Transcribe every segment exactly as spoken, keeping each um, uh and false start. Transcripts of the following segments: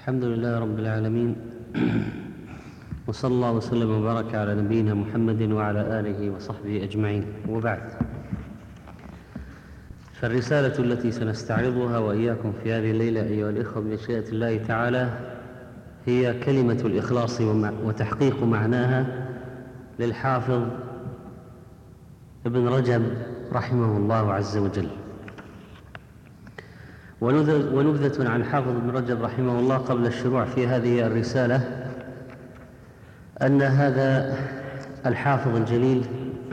الحمد لله رب العالمين، وصلى الله وسلم وبارك على نبينا محمد وعلى آله وصحبه أجمعين، وبعد. فالرسالة التي سنستعرضها وإياكم في هذه الليلة أيها الإخوة بمشيئة الله تعالى هي كلمة الإخلاص وتحقيق معناها للحافظ ابن رجب رحمه الله عز وجل. ونبذة عن حافظ ابن رجب رحمه الله قبل الشروع في هذه الرسالة أن هذا الحافظ الجليل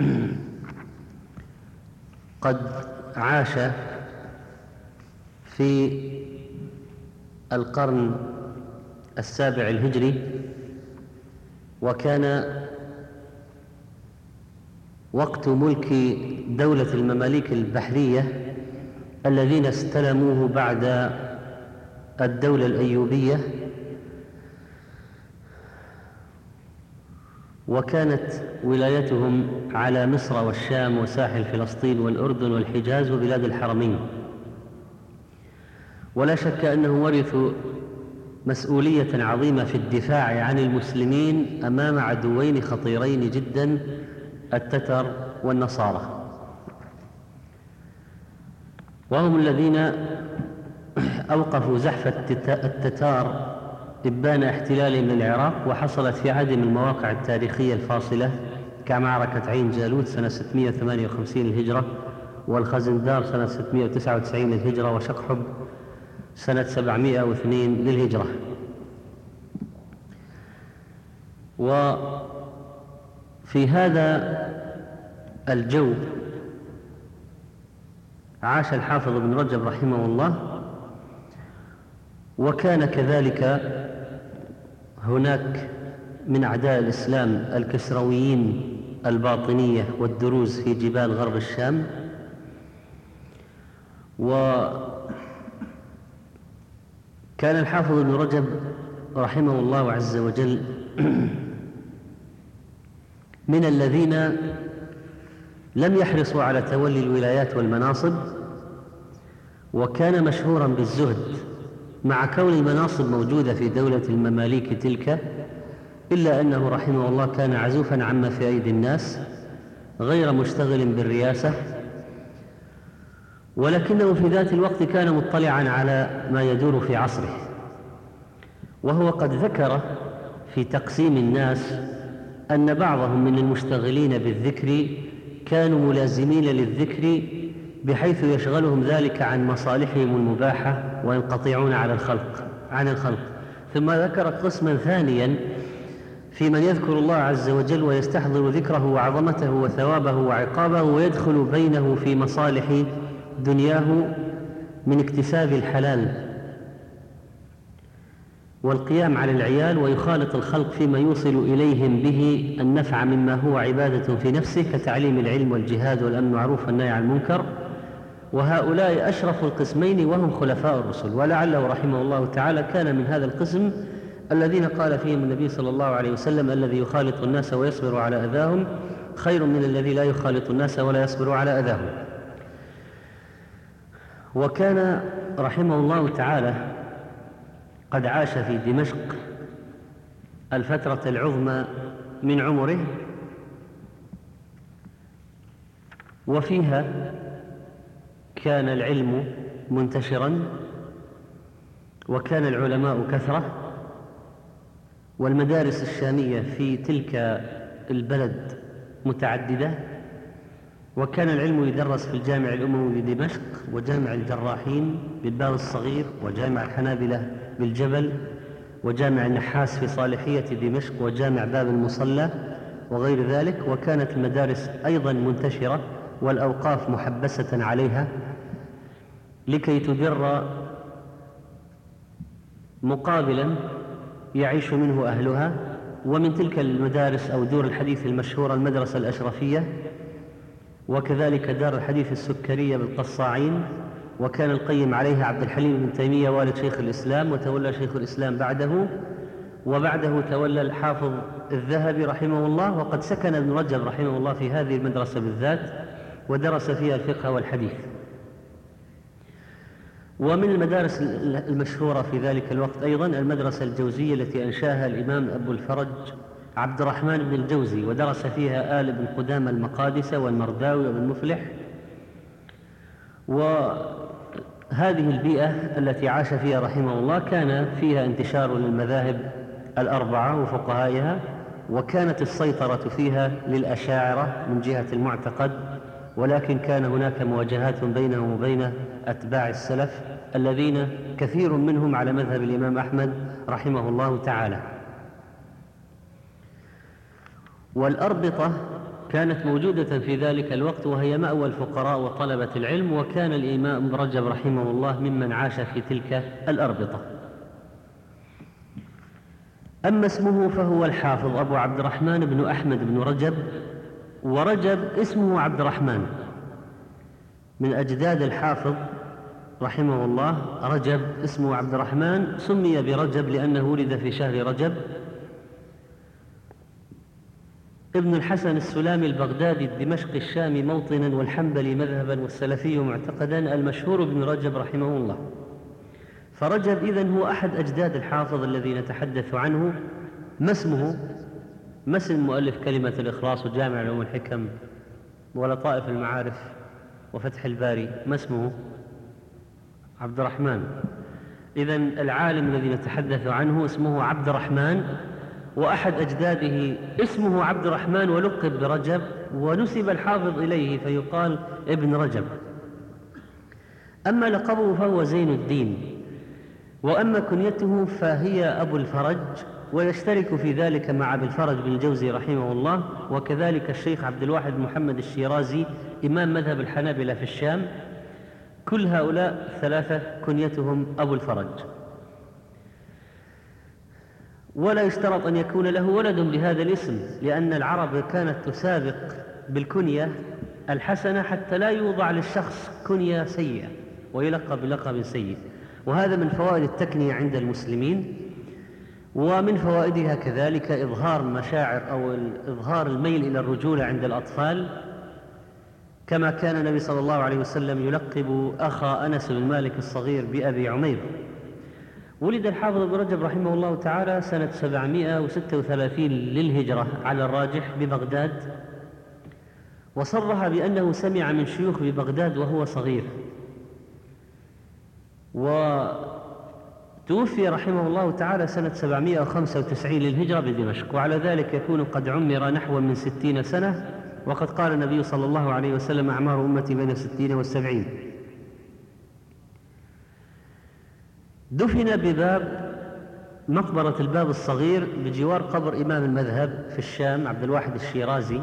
قد عاش في القرن السابع الهجري، وكان وقت ملك دولة المماليك البحرية الذين استلموه بعد الدولة الأيوبية، وكانت ولايتهم على مصر والشام وساحل فلسطين والأردن والحجاز وبلاد الحرمين. ولا شك أنه ورثوا مسؤولية عظيمة في الدفاع عن المسلمين أمام عدوين خطيرين جدا، التتر والنصارى، وهم الذين أوقفوا زحف التتار إبان احتلالهم للعراق، وحصلت في عدد من المواقع التاريخية الفاصلة كمعركة عين جالوت سنة ستمائة وثمانية وخمسين للهجرة، والخزندار سنة ستمائة وتسعة وتسعين للهجرة، وشقحب سنة سبعمائة واثنين للهجرة. وفي هذا الجو عاش الحافظ ابن رجب رحمه الله، وكان كذلك هناك من أعداء الإسلام الكسرويين الباطنية والدروز في جبال غرب الشام. وكان الحافظ ابن رجب رحمه الله عز وجل من الذين لم يحرصوا على تولي الولايات والمناصب، وكان مشهورا بالزهد مع كون المناصب موجودة في دولة المماليك تلك، إلا أنه رحمه الله كان عزوفا عما في أيدي الناس، غير مشتغل بالرياسة، ولكنه في ذات الوقت كان مطلعا على ما يدور في عصره. وهو قد ذكر في تقسيم الناس أن بعضهم من المشتغلين بالذكر كانوا ملازمين للذكر بحيث يشغلهم ذلك عن مصالحهم المباحة وينقطعون على الخلق عن الخلق. ثم ذكر قسما ثانيا في من يذكر الله عز وجل ويستحضر ذكره وعظمته وثوابه وعقابه، ويدخل بينه في مصالح دنياه من اكتساب الحلال والقيام على العيال، ويخالط الخلق فيما يوصل إليهم به النفع مما هو عبادة في نفسه كتعليم العلم والجهاد والأمر معروف والنهي عن المنكر. وهؤلاء أشرف القسمين وهم خلفاء الرسل، ولعله رحمه الله تعالى كان من هذا القسم الذين قال فيهم النبي صلى الله عليه وسلم: الذي يخالط الناس ويصبر على أذاهم خير من الذي لا يخالط الناس ولا يصبر على أذاهم. وكان رحمه الله تعالى قد عاش في دمشق الفترة العظمى من عمره، وفيها كان العلم منتشرا، وكان العلماء كثرة، والمدارس الشامية في تلك البلد متعددة، وكان العلم يدرس في الجامع الأموي بدمشق، وجامع الجراحين بالباب الصغير، وجامع الحنابلة بالجبل، وجامع النحاس في صالحية دمشق، وجامع باب المصلى وغير ذلك. وكانت المدارس أيضا منتشرة والأوقاف محبسة عليها لكي تدر مقابلا يعيش منه أهلها. ومن تلك المدارس أو دور الحديث المشهورة المدرسة الأشرفية، وكذلك دار الحديث السكرية بالقصاعين، وكان القيم عليها عبد الحليم بن تيمية والد شيخ الإسلام، وتولى شيخ الإسلام بعده، وبعده تولى الحافظ الذهبي رحمه الله. وقد سكن ابن رجب رحمه الله في هذه المدرسة بالذات، ودرس فيها الفقه والحديث. ومن المدارس المشهورة في ذلك الوقت أيضا المدرسة الجوزية التي أنشاها الإمام أبو الفرج عبد الرحمن بن الجوزي، ودرس فيها آل بن قدامى المقادسة والمرداوي وابن مفلح. وهذه البيئة التي عاش فيها رحمه الله كان فيها انتشار للمذاهب الأربعة وفقهائها، وكانت السيطرة فيها للأشاعرة من جهة المعتقد، ولكن كان هناك مواجهات بينهم وبين أتباع السلف الذين كثير منهم على مذهب الإمام أحمد رحمه الله تعالى. والأربطة كانت موجودة في ذلك الوقت، وهي مأوى الفقراء وطلبة العلم، وكان الإمام ابن رجب رحمه الله ممن عاش في تلك الأربطة. أما اسمه فهو الحافظ أبو عبد الرحمن بن أحمد بن رجب، ورجب اسمه عبد الرحمن، من أجداد الحافظ رحمه الله رجب اسمه عبد الرحمن، سمي برجب لأنه ولد في شهر رجب. ابن الحسن السلامي البغدادي الدمشقي الشامي موطنا والحنبلي مذهبا والسلفي معتقدا، المشهور ابن رجب رحمه الله. فرجب إذن هو أحد أجداد الحافظ الذي نتحدث عنه. ما اسمه؟ ما اسم مؤلف كلمة الإخلاص وجامع علوم الحكم ولطائف المعارف وفتح الباري؟ ما اسمه؟ عبد الرحمن. إذن العالم الذي نتحدث عنه اسمه عبد الرحمن، وأحد أجداده اسمه عبد الرحمن ولقب برجب، ونسب الحافظ إليه فيقال ابن رجب. أما لقبه فهو زين الدين، وأما كنيته فهي أبو الفرج، ويشترك في ذلك مع أبي الفرج بن الجوزي رحمه الله، وكذلك الشيخ عبد الواحد محمد الشيرازي إمام مذهب الحنابلة في الشام. كل هؤلاء ثلاثة كنيتهم أبو الفرج. ولا يشترط أن يكون له ولد بهذا الاسم، لأن العرب كانت تسابق بالكنية الحسنة حتى لا يوضع للشخص كنية سيئة ويلقب بلقب سيء. وهذا من فوائد التكنية عند المسلمين، ومن فوائدها كذلك إظهار مشاعر أو إظهار الميل إلى الرجولة عند الأطفال، كما كان النبي صلى الله عليه وسلم يلقب أخا أنس بن مالك الصغير بأبي عمير. ولد الحافظ ابن رجب رحمه الله تعالى سنة سبعمائة وستة وثلاثين للهجرة على الراجح ببغداد، وصرح بأنه سمع من شيوخ ببغداد وهو صغير. وتوفي رحمه الله تعالى سنة سبعمائة وخمسة وتسعين للهجرة بدمشق، وعلى ذلك يكون قد عمر نحو من ستين سنة، وقد قال النبي صلى الله عليه وسلم أعمار أمتي بين الستين والسبعين. دفن بباب مقبرة الباب الصغير بجوار قبر إمام المذهب في الشام عبد الواحد الشيرازي،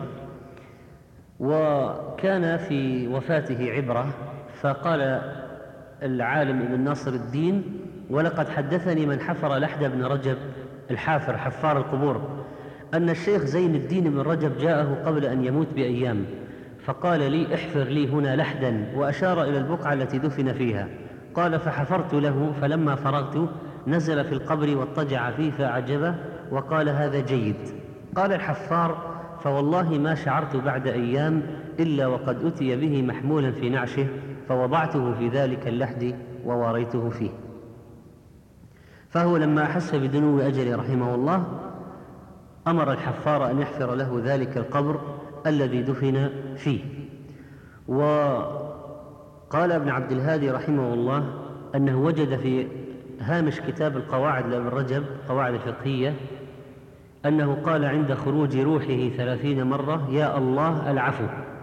وكان في وفاته عبرة. فقال العالم ابن ناصر الدين: ولقد حدثني من حفر لحد بن رجب الحافر حفار القبور أن الشيخ زين الدين بن رجب جاءه قبل أن يموت بأيام، فقال لي: احفر لي هنا لحدا، وأشار إلى البقعة التي دفن فيها. قال: فحفرت له، فلما فرغت نزل في القبر واضطجع فيه فأعجبه وقال: هذا جيد. قال الحفار: فوالله ما شعرت بعد أيام إلا وقد أتي به محمولا في نعشه، فوضعته في ذلك اللحد وواريته فيه. فهو لما أحس بدنو أجله رحمه الله أمر الحفار أن يحفر له ذلك القبر الذي دفن فيه. وقال ابن عبد الهادي رحمه الله أنه وجد في هامش كتاب القواعد لابن رجب قواعد الفقهية أنه قال عند خروج روحه ثلاثين مرة: يا الله العفو.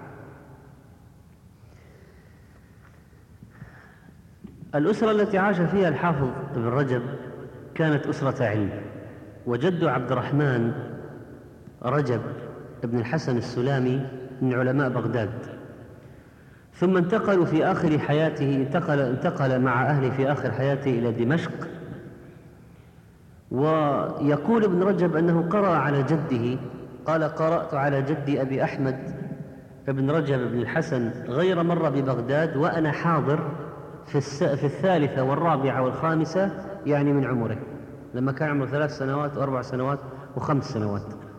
الأسرة التي عاش فيها الحافظ ابن رجب كانت أسرة علم، وجد عبد الرحمن رجب ابن الحسن السلامي من علماء بغداد، ثم انتقلوا في آخر حياته انتقل, انتقل مع أهله في آخر حياته إلى دمشق. ويقول ابن رجب أنه قرأ على جده، قال: قرأت على جدي أبي أحمد ابن رجب ابن الحسن غير مرة ببغداد وأنا حاضر في, في الثالثة والرابعة والخامسة، يعني من عمره، لما كان عمره ثلاث سنوات وأربع سنوات وخمس سنوات.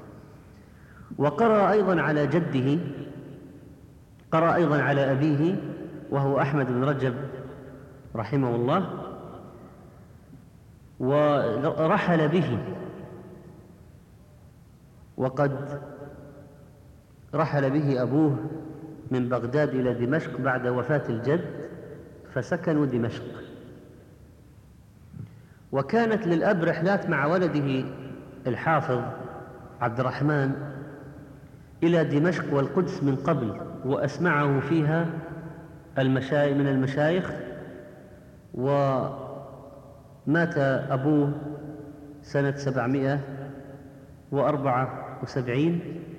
وقرأ أيضا على جده، قرأ أيضا على أبيه وهو أحمد بن رجب رحمه الله، ورحل به، وقد رحل به أبوه من بغداد إلى دمشق بعد وفاة الجد، فسكنوا دمشق. وكانت للأب رحلات مع ولده الحافظ عبد الرحمن إلى دمشق والقدس من قبل، وأسمعه فيها المشايخ من المشايخ. ومات أبوه سنة سبعمائة وأربعة وسبعين،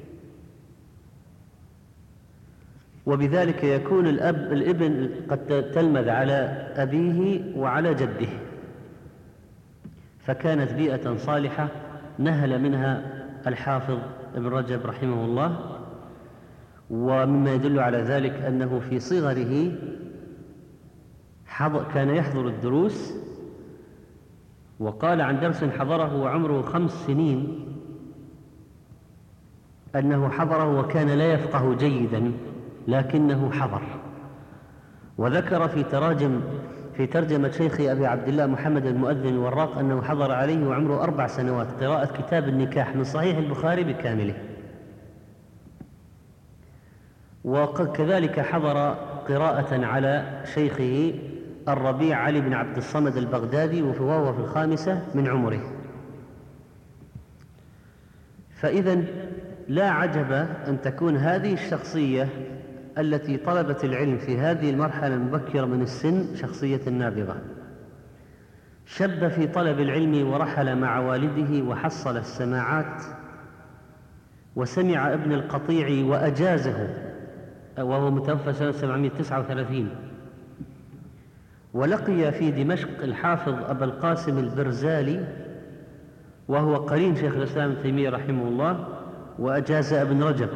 وبذلك يكون الأب الابن قد تلمذ على أبيه وعلى جده، فكانت بيئة صالحة نهل منها الحافظ ابن رجب رحمه الله. ومما يدل على ذلك أنه في صغره كان يحضر الدروس، وقال عن درس حضره وعمره خمس سنين أنه حضره وكان لا يفقه جيدا لكنه حضر. وذكر في تراجم في ترجمة شيخ أبي عبد الله محمد المؤذن الوراق أنه حضر عليه وعمره أربع سنوات قراءة كتاب النكاح من صحيح البخاري بكامله. وكذلك حضر قراءة على شيخه الربيع علي بن عبد الصمد البغدادي وهو في الخامسة من عمره. فإذا لا عجب أن تكون هذه الشخصية التي طلبت العلم في هذه المرحلة المبكرة من السن شخصية نابغة. شب في طلب العلم ورحل مع والده وحصل السماعات، وسمع ابن القطيع وأجازه وهو متوفى سنة سبعمائة وتسعة وثلاثين. ولقي في دمشق الحافظ أبا القاسم البرزالي وهو قرين شيخ الإسلام ابن تيمية رحمه الله، وأجاز ابن رجب،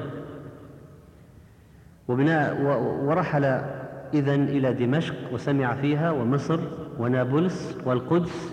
ورحل إذن إلى دمشق وسمع فيها ومصر ونابلس والقدس.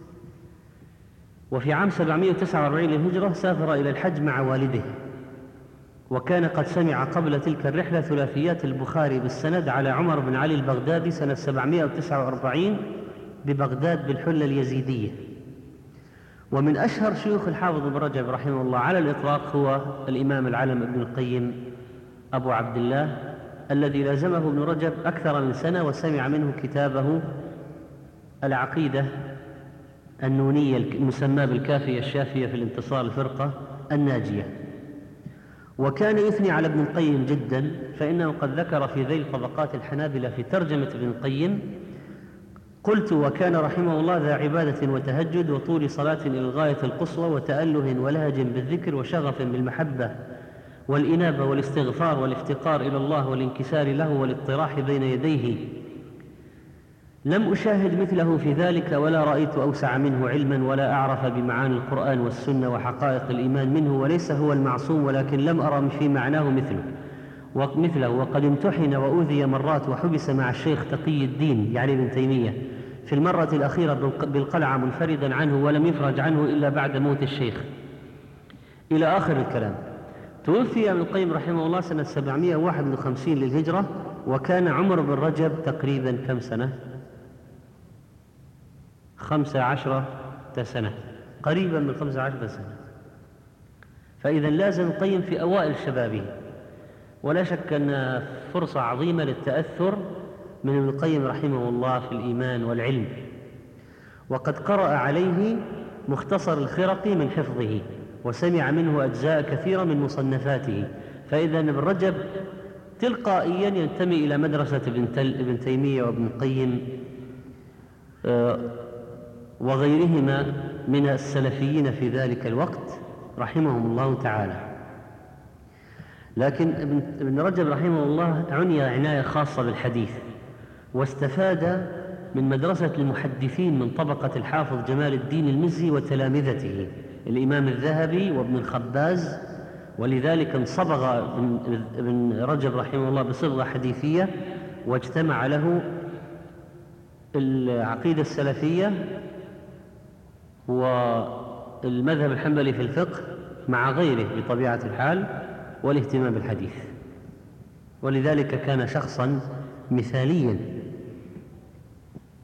وفي عام سبعمائة وتسعة وأربعين للهجرة سافر إلى الحج مع والده، وكان قد سمع قبل تلك الرحلة ثلاثيات البخاري بالسند على عمر بن علي البغدادي سنة سبعمائة وتسعة وأربعين ببغداد بالحلة اليزيدية. ومن أشهر شيوخ الحافظ ابن رجب رحمه الله على الإطلاق هو الإمام العلم ابن القيم أبو عبد الله، الذي لازمه ابن رجب أكثر من سنة وسمع منه كتابه العقيدة النونية المسمى بالكافية الشافية في الانتصار الفرقة الناجية. وكان يثني على ابن القيم جدا، فإنه قد ذكر في ذيل طبقات الحنابلة في ترجمة ابن القيم: قلت وكان رحمه الله ذا عبادة وتهجد وطول صلاة إلى الغاية القصوى وتأله ولهج بالذكر وشغف بالمحبة والإنابة والاستغفار والافتقار إلى الله والانكسار له والاطراح بين يديه. لم أشاهد مثله في ذلك ولا رأيت أوسع منه علما ولا أعرف بمعاني القرآن والسنة وحقائق الإيمان منه، وليس هو المعصوم ولكن لم أرى في معناه مثله ومثله وقد امتحن وأوذي مرات وحبس مع الشيخ تقي الدين يعني ابن تيمية في المرة الأخيرة بالقلعة منفردا عنه، ولم يفرج عنه إلا بعد موت الشيخ، إلى آخر الكلام. توفي ابن القيم رحمه الله سنة سبعمائة وواحد وخمسين للهجرة، وكان عمر بن رجب تقريبا كم سنة؟ خمسة عشرة سنة، قريبا من خمسة عشرة سنة. فإذا لازم القيم في أوائل شبابه، ولا شك أن فرصة عظيمة للتأثر من ابن القيم رحمه الله في الإيمان والعلم. وقد قرأ عليه مختصر الخرقي من حفظه، وسمع منه أجزاء كثيرة من مصنفاته. فإذا ابن رجب تلقائيا ينتمي إلى مدرسة ابن تيمية وابن القيم وغيرهما من السلفيين في ذلك الوقت رحمهم الله تعالى. لكن ابن رجب رحمه الله عني عناية خاصة بالحديث، واستفاد من مدرسة المحدثين من طبقة الحافظ جمال الدين المزي وتلامذته الإمام الذهبي وابن الخباز، ولذلك انصبغ ابن رجب رحمه الله بصبغة حديثية، واجتمع له العقيدة السلفية والمذهب الحنبلي في الفقه مع غيره بطبيعة الحال والاهتمام بالحديث، ولذلك كان شخصا مثاليا.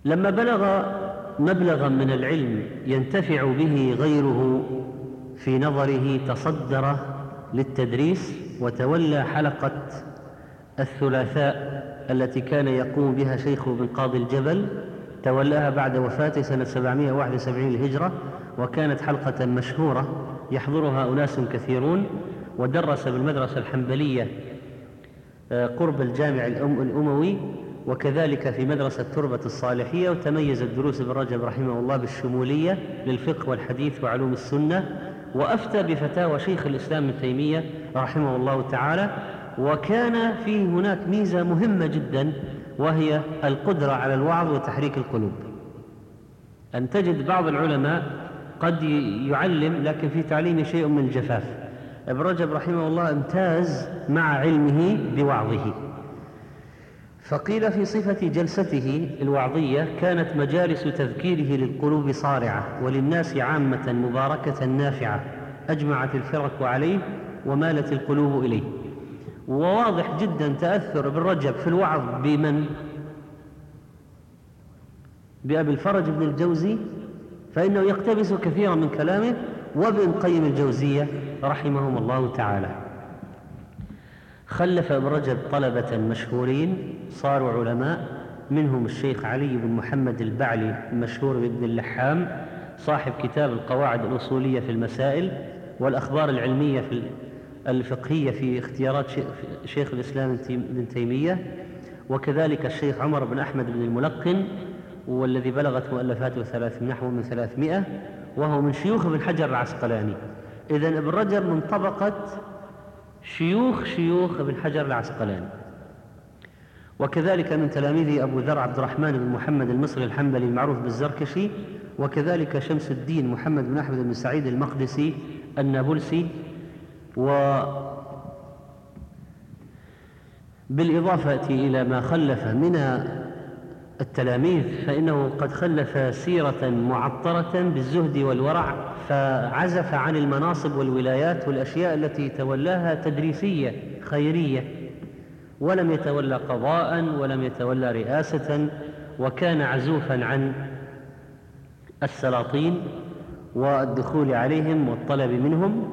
لما بلغ مبلغا من العلم ينتفع به غيره في نظره تصدر للتدريس، وتولى حلقة الثلاثاء التي كان يقوم بها شيخه بن قاضي الجبل، تولاها بعد وفاته سنة سبعمائة وواحد وسبعين الهجرة، وكانت حلقة مشهورة يحضرها أناس كثيرون. ودرس بالمدرسة الحنبلية قرب الجامع الأموي، وكذلك في مدرسة تربة الصالحية. وتميز الدروس ابن رجب رحمه الله بالشمولية للفقه والحديث وعلوم السنة، وأفتى بفتاوى شيخ الإسلام ابن تيمية رحمه الله تعالى. وكان فيه هناك ميزة مهمة جدا، وهي القدرة على الوعظ وتحريك القلوب. أن تجد بعض العلماء قد يعلم لكن في تعليمه شيء من الجفاف. ابن رجب رحمه الله امتاز مع علمه بوعظه. فقيل في صفة جلسته الوعظية: كانت مجالس تذكيره للقلوب صارعة، وللناس عامة مباركة نافعة، أجمعت الفرق عليه ومالت القلوب إليه. وواضح جدا تأثر ابن رجب في الوعظ بمن؟ بأبي الفرج بن الجوزي، فإنه يقتبس كثيرا من كلامه، وابن قيم الجوزية رحمهم الله تعالى. خلف ابن رجب طلبة مشهورين صاروا علماء، منهم الشيخ علي بن محمد البعلي المشهور بابن اللحام، صاحب كتاب القواعد الأصولية في المسائل والأخبار العلمية في الفقهية في اختيارات شيخ الإسلام ابن تيمية. وكذلك الشيخ عمر بن أحمد بن الملقن، والذي بلغت مؤلفاته ثلاث نحو من ثلاثمائة، وهو من شيوخ ابن حجر العسقلاني. إذن ابن رجب من طبقة شيوخ شيوخ ابن حجر العسقلاني. وكذلك من تلاميذه أبو ذر عبد الرحمن بن محمد المصري الحنبلي المعروف بالزركشي، وكذلك شمس الدين محمد بن أحمد بن سعيد المقدسي النابلسي. وبالإضافة إلى ما خلف من التلاميذ، فإنه قد خلف سيرة معطرة بالزهد والورع، فعزف عن المناصب والولايات والأشياء التي تولاها تدريسية خيرية، ولم يتولى قضاء ولم يتولى رئاسة، وكان عزوفا عن السلاطين والدخول عليهم والطلب منهم.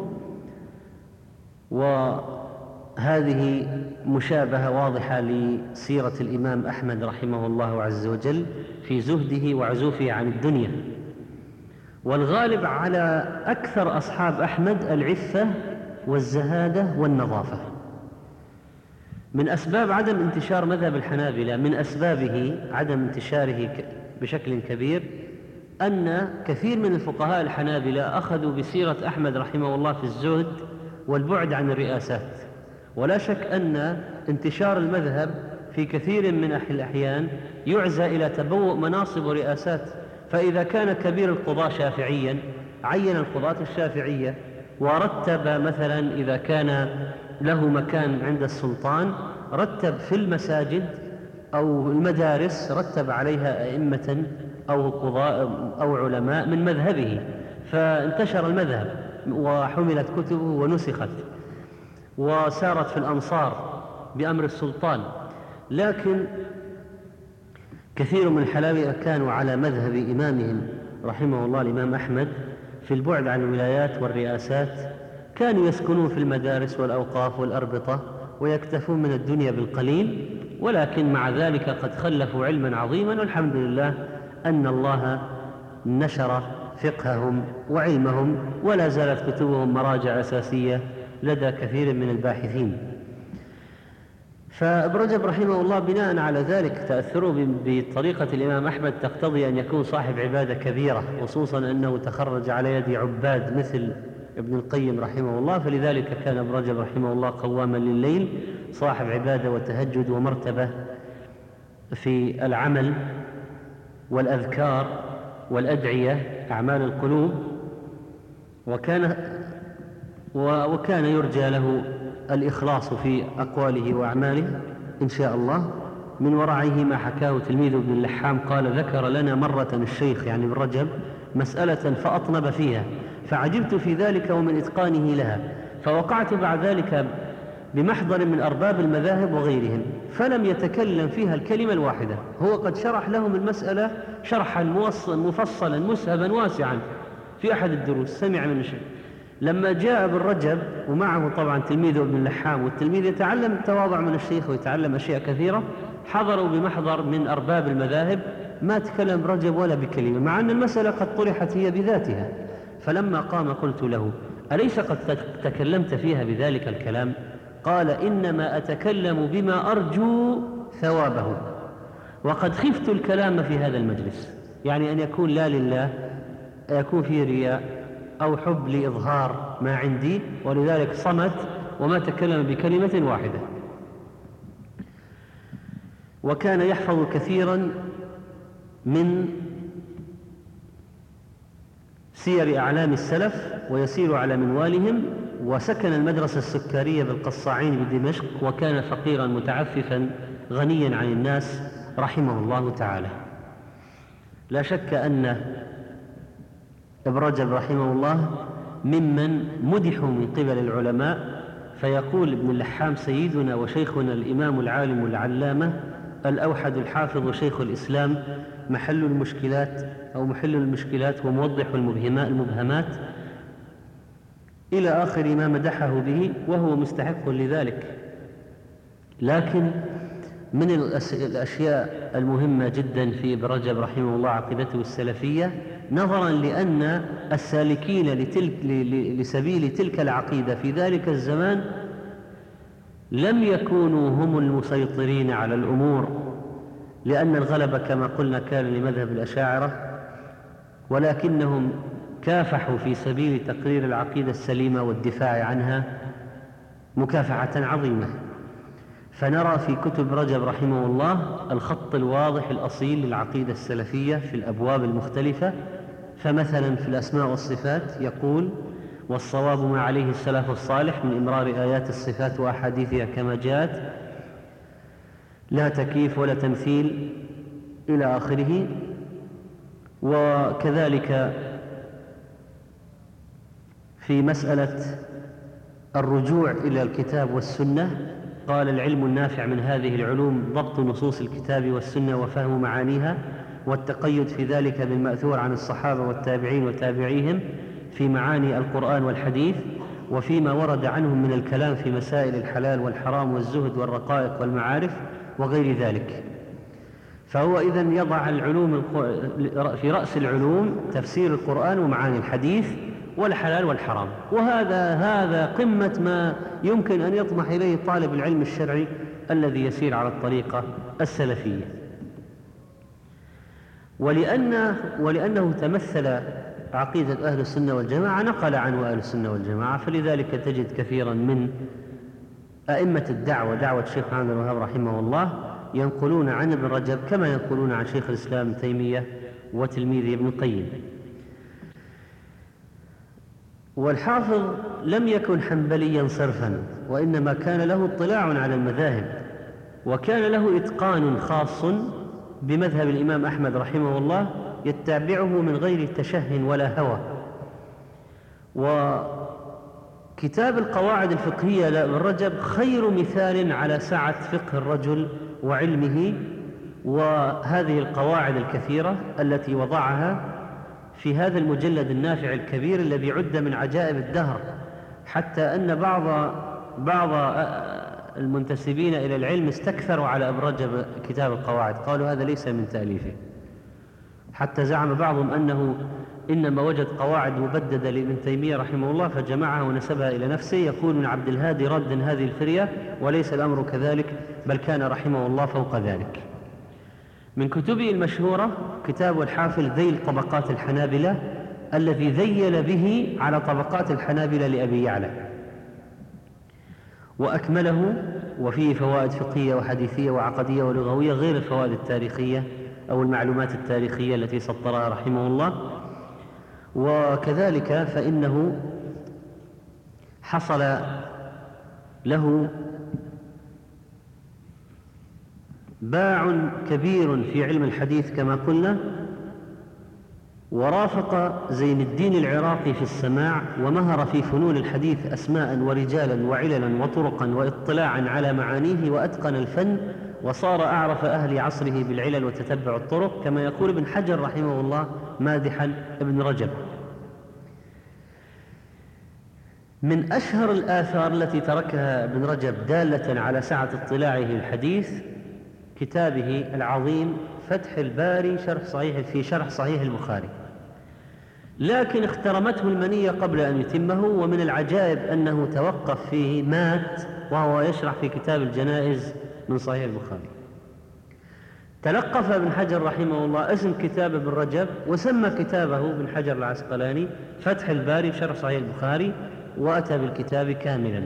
وهذه مشابهة واضحة لسيرة الإمام أحمد رحمه الله عز وجل في زهده وعزوفه عن الدنيا. والغالب على أكثر أصحاب أحمد العفة والزهادة والنظافة. من أسباب عدم انتشار مذهب الحنابلة، من أسبابه عدم انتشاره بشكل كبير، أن كثير من الفقهاء الحنابلة أخذوا بسيرة أحمد رحمه الله في الزهد والبعد عن الرئاسات. ولا شك أن انتشار المذهب في كثير من الأحيان يعزى إلى تبوء مناصب ورئاسات. فإذا كان كبير القضاة شافعيا عين القضاة الشافعية، ورتب مثلا إذا كان له مكان عند السلطان رتب في المساجد أو المدارس رتب عليها أئمة أو قضاء أو علماء من مذهبه، فانتشر المذهب وحملت كتبه ونسخت وسارت في الأمصار بأمر السلطان. لكن كثير من الحنابلة كانوا على مذهب إمامهم رحمه الله الإمام أحمد في البعد عن الولايات والرئاسات. كانوا يسكنون في المدارس والأوقاف والأربطة ويكتفون من الدنيا بالقليل، ولكن مع ذلك قد خلفوا علما عظيما، والحمد لله أن الله نشر فقههم وعلمهم، ولا زالت كتبهم مراجع أساسية لدى كثير من الباحثين. فابن رجب رحمه الله بناء على ذلك تأثره بطريقة الإمام أحمد تقتضي أن يكون صاحب عبادة كبيرة، خصوصا أنه تخرج على يد عباد مثل ابن القيم رحمه الله، فلذلك كان ابن رجب رحمه الله قواما لليل، صاحب عبادة وتهجد ومرتبة في العمل والأذكار والأدعية أعمال القلوب. وكان وكان يرجى له الإخلاص في أقواله وأعماله إن شاء الله. من ورعه ما حكاه تلميذ ابن اللحام قال: ذكر لنا مرة الشيخ يعني ابن رجب مسألة فأطنب فيها، فعجبت في ذلك ومن إتقانه لها، فوقعت بعد ذلك بمحضر من أرباب المذاهب وغيرهم، فلم يتكلم فيها الكلمة الواحدة. هو قد شرح لهم المسألة شرحا مفصلا مسهبا واسعا في أحد الدروس، سمع من شيء. لما جاء ابن رجب ومعه طبعا تلميذه ابن اللحام، والتلميذ يتعلم التواضع من الشيخ ويتعلم أشياء كثيرة، حضروا بمحضر من أرباب المذاهب، ما تكلم ابن رجب ولا بكلمة، مع أن المسألة قد طرحت هي بذاتها. فلما قام قلت له: أليس قد تكلمت فيها بذلك الكلام؟ قال: إنما أتكلم بما أرجو ثوابه، وقد خفت الكلام في هذا المجلس، يعني أن يكون لا لله، يكون فيه رياء أو حب لإظهار ما عندي، ولذلك صمت وما تكلم بكلمة واحدة. وكان يحفظ كثيرا من سير أعلام السلف ويسير على منوالهم، وسكن المدرسة السكرية بالقصاعين بدمشق، وكان فقيرا متعففا غنيا عن الناس رحمه الله تعالى. لا شك أن ابن رجب رحمه الله ممن مدحوا من قبل العلماء، فيقول ابن اللحام: سيدنا وشيخنا الإمام العالم العلامة الأوحد الحافظ شيخ الإسلام، محل المشكلات أو محل المشكلات وموضح المبهمات، إلى آخر ما مدحه به، وهو مستحق لذلك. لكن من الأشياء المهمة جدا في ابن رجب رحمه الله عقيدته السلفية، نظرا لأن السالكين لتلك لسبيل تلك العقيدة في ذلك الزمان لم يكونوا هم المسيطرين على الأمور، لأن الغلبة كما قلنا كان لمذهب الأشاعرة، ولكنهم كافحوا في سبيل تقرير العقيدة السليمة والدفاع عنها مكافحة عظيمة. فنرى في كتب رجب رحمه الله الخط الواضح الأصيل للعقيدة السلفية في الأبواب المختلفة. فمثلا في الأسماء والصفات يقول: والصواب ما عليه السلف الصالح من إمرار آيات الصفات وأحاديثها كما جاءت، لا تكييف ولا تمثيل، إلى آخره. وكذلك في مسألة الرجوع إلى الكتاب والسنة قال: العلم النافع من هذه العلوم ضبط نصوص الكتاب والسنة وفهم معانيها، والتقيد في ذلك بالمأثور عن الصحابة والتابعين وتابعيهم في معاني القرآن والحديث، وفيما ورد عنهم من الكلام في مسائل الحلال والحرام والزهد والرقائق والمعارف وغير ذلك. فهو إذن يضع العلوم في رأس العلوم تفسير القرآن ومعاني الحديث والحلال والحرام، وهذا هذا قمة ما يمكن أن يطمح إليه طالب العلم الشرعي الذي يسير على الطريقة السلفية. ولأن ولأنه تمثل عقيدة أهل السنة والجماعة نقل عنه أهل السنة والجماعة، فلذلك تجد كثيرا من أئمة الدعوة دعوة الشيخ محمد بن وهاب رحمه الله ينقلون عن ابن رجب كما ينقلون عن شيخ الإسلام ابن تيمية وتلميذه ابن القيم. والحافظ لم يكن حنبليا صرفا، وإنما كان له اطلاع على المذاهب، وكان له إتقان خاص بمذهب الإمام أحمد رحمه الله يتبعه من غير تشه ولا هوى. وكتاب القواعد الفقهية لابن رجب خير مثال على سعة فقه الرجل وعلمه، وهذه القواعد الكثيرة التي وضعها في هذا المجلد النافع الكبير الذي عد من عجائب الدهر، حتى أن بعض بعض المنتسبين إلى العلم استكثروا على ابن رجب كتاب القواعد، قالوا هذا ليس من تأليفه، حتى زعم بعضهم أنه إنما وجد قواعد مبددة لابن تيمية رحمه الله فجمعها ونسبها إلى نفسه، يقول من عبد الهادي رد هذه الفرية، وليس الأمر كذلك، بل كان رحمه الله فوق ذلك. من كتبه المشهورة كتاب الحافل ذيل طبقات الحنابلة، الذي ذيل به على طبقات الحنابلة لأبي يعلى، وأكمله، وفيه فوائد فقهية وحديثية وعقدية ولغوية غير الفوائد التاريخية أو المعلومات التاريخية التي سطرها رحمه الله. وكذلك فإنه حصل له باع كبير في علم الحديث كما قلنا، ورافق زين الدين العراقي في السماع، ومهر في فنون الحديث أسماء ورجالا وعللا وطرقا واطلاعا على معانيه، وأتقن الفن، وصار أعرف أهل عصره بالعلل وتتبع الطرق، كما يقول ابن حجر رحمه الله مادحا ابن رجب. من أشهر الآثار التي تركها ابن رجب دالة على سعة اطلاعه الحديث كتابه العظيم فتح الباري شرح صحيح في شرح صحيح البخاري، لكن اخترمته المنية قبل أن يتمه، ومن العجائب أنه توقف فيه مات وهو يشرح في كتاب الجنائز من صحيح البخاري. تلقف ابن حجر رحمه الله اسم كتاب ابن رجب، وسمى كتابه ابن حجر العسقلاني فتح الباري شرح صحيح البخاري، وأتى بالكتاب كاملا.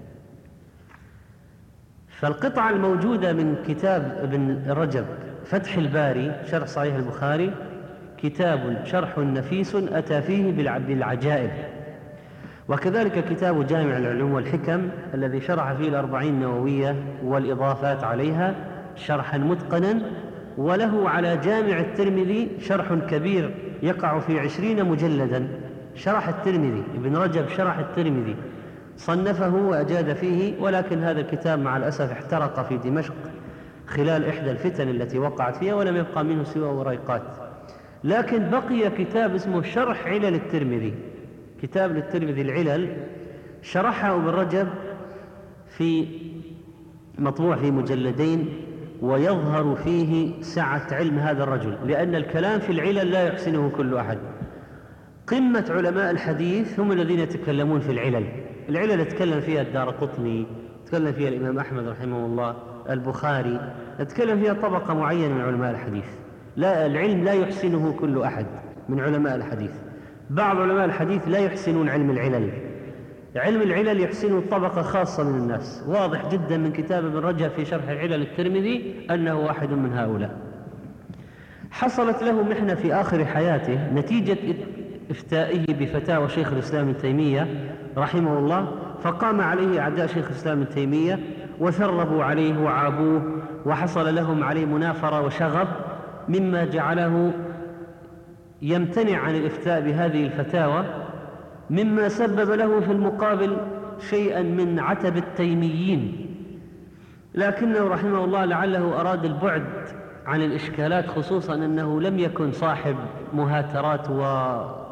فالقطعة الموجودة من كتاب ابن رجب فتح الباري شرح صحيح البخاري كتاب شرح نفيس أتى فيه بالعجائب، وكذلك كتاب جامع العلوم والحكم الذي شرح فيه الأربعين النووية والإضافات عليها شرحا متقنا، وله على جامع الترمذي شرح كبير يقع في عشرين مجلدا، شرح الترمذي ابن رجب شرح الترمذي صنفه وأجاد فيه، ولكن هذا الكتاب مع الأسف احترق في دمشق خلال إحدى الفتن التي وقعت فيها، ولم يبقى منه سوى وريقات. لكن بقي كتاب اسمه شرح علل الترمذي، كتاب للترمذي العلل، شرحه ابن رجب في مطبوع في مجلدين، ويظهر فيه سعة علم هذا الرجل، لأن الكلام في العلل لا يحسنه كل أحد. قمة علماء الحديث هم الذين يتكلمون في العلل. العلل يتكلم فيها الدارقطني، يتكلم فيها الإمام أحمد رحمه الله، البخاري، يتكلم فيها طبقة معينة من علماء الحديث. لا، العلم لا يحسنه كل أحد من علماء الحديث. بعض علماء الحديث لا يحسنون علم العلل، علم العلل يحسنه طبقة خاصة من الناس. واضح جدا من كتاب ابن رجب في شرح العلل الترمذي أنه واحد من هؤلاء. حصلت له محنة في آخر حياته نتيجة إفتائه بفتاوى شيخ الإسلام ابن تيمية رحمه الله، فقام عليه أعداء شيخ الإسلام ابن تيمية وثربوا عليه وعابوه، وحصل لهم عليه منافرة وشغب، مما جعله يمتنع عن الإفتاء بهذه الفتاوى، مما سبب له في المقابل شيئا من عتب التيميين. لكنه رحمه الله لعله أراد البعد عن الإشكالات، خصوصا أنه لم يكن صاحب مهاترات و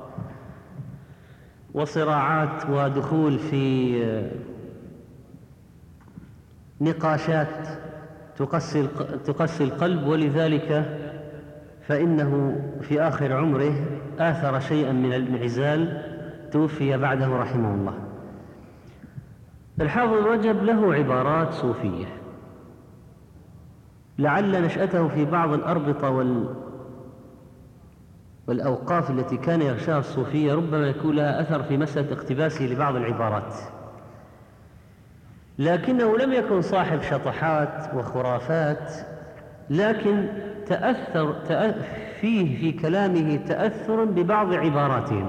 وصراعات ودخول في نقاشات تقسي تقسي القلب، ولذلك فإنه في آخر عمره آثر شيئا من الانعزال، توفي بعده رحمه الله. الحافظ رجب له عبارات صوفية، لعل نشأته في بعض الأربطة وال والأوقاف التي كان يغشاها الصوفية ربما يكون لها أثر في مسألة اقتباسه لبعض العبارات، لكنه لم يكن صاحب شطحات وخرافات، لكن تأثر فيه في كلامه تأثر ببعض عباراتهم.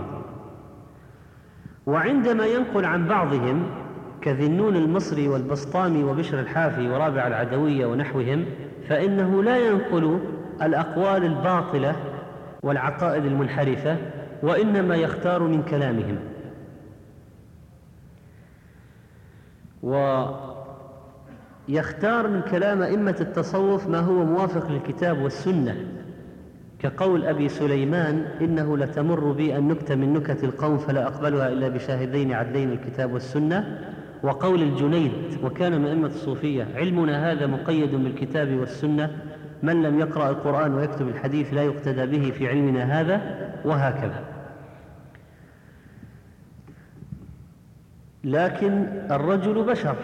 وعندما ينقل عن بعضهم كذنون المصري والبسطامي وبشر الحافي ورابع العدوية ونحوهم، فإنه لا ينقل الأقوال الباطلة والعقائد المنحرفة، وإنما يختار من كلامهم. ويختار من كلام أئمة التصوف ما هو موافق للكتاب والسنة، كقول أبي سليمان: إنه لتمر بي النكتة من نكت القوم فلا أقبلها إلا بشاهدين عدلين الكتاب والسنة. وقول الجنيد: وكان من أئمة الصوفية: علمنا هذا مقيد بالكتاب والسنة، من لم يقرأ القرآن ويكتب الحديث لا يقتدى به في علمنا هذا، وهكذا. لكن الرجل بشر،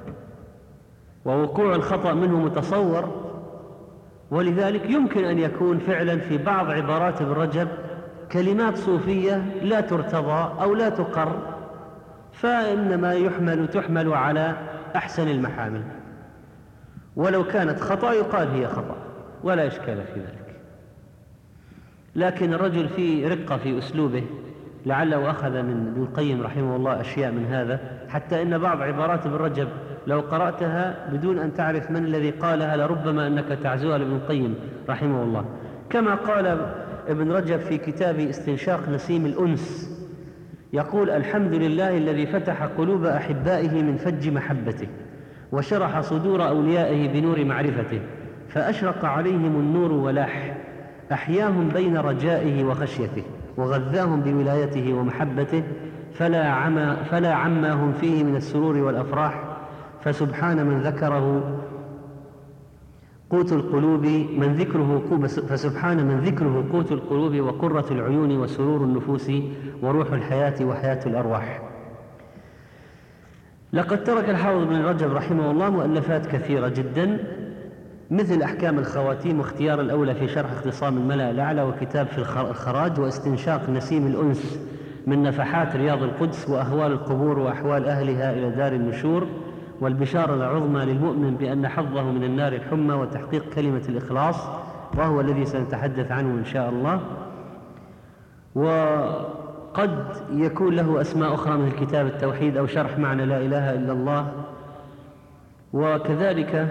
ووقوع الخطأ منه متصور، ولذلك يمكن أن يكون فعلا في بعض عبارات ابن رجب كلمات صوفية لا ترتضى أو لا تقر، فإنما يحمل تحمل على أحسن المحامل، ولو كانت خطأ يقال هي خطأ ولا إشكال في ذلك. لكن الرجل في رقة في أسلوبه، لعله أخذ من ابن القيم رحمه الله أشياء من هذا، حتى إن بعض عبارات ابن رجب لو قرأتها بدون أن تعرف من الذي قالها لربما أنك تعزوها لابن القيم رحمه الله. كما قال ابن رجب في كتاب استنشاق نسيم الأنس يقول: الحمد لله الذي فتح قلوب أحبائه من فج محبته، وشرح صدور أوليائه بنور معرفته، فأشرق عليهم النور ولاح، أحياهم بين رجائه وخشيته، وغذاهم بولايته ومحبته، فلا عما, فلا عما هم فيه من السرور والأفراح. فسبحان من ذكره قوت القلوب من ذكره فسبحان من ذكره قوت القلوب وقرة العيون وسرور النفوس وروح الحياة وحياة الأرواح. لقد ترك الحافظ ابن رجب رحمه الله مؤلفات كثيرة جدا، مثل أحكام الخواتيم، واختيار الأولى في شرح اختصام الملأ الأعلى، وكتاب في الخراج، واستنشاق نسيم الأنس من نفحات رياض القدس، وأهوال القبور وأحوال أهلها إلى دار النشور، والبشارة العظمى للمؤمن بأن حظه من النار الحمى، وتحقيق كلمة الإخلاص، وهو الذي سنتحدث عنه إن شاء الله. وقد يكون له أسماء أخرى مثل كتاب التوحيد أو شرح معنى لا إله إلا الله. وكذلك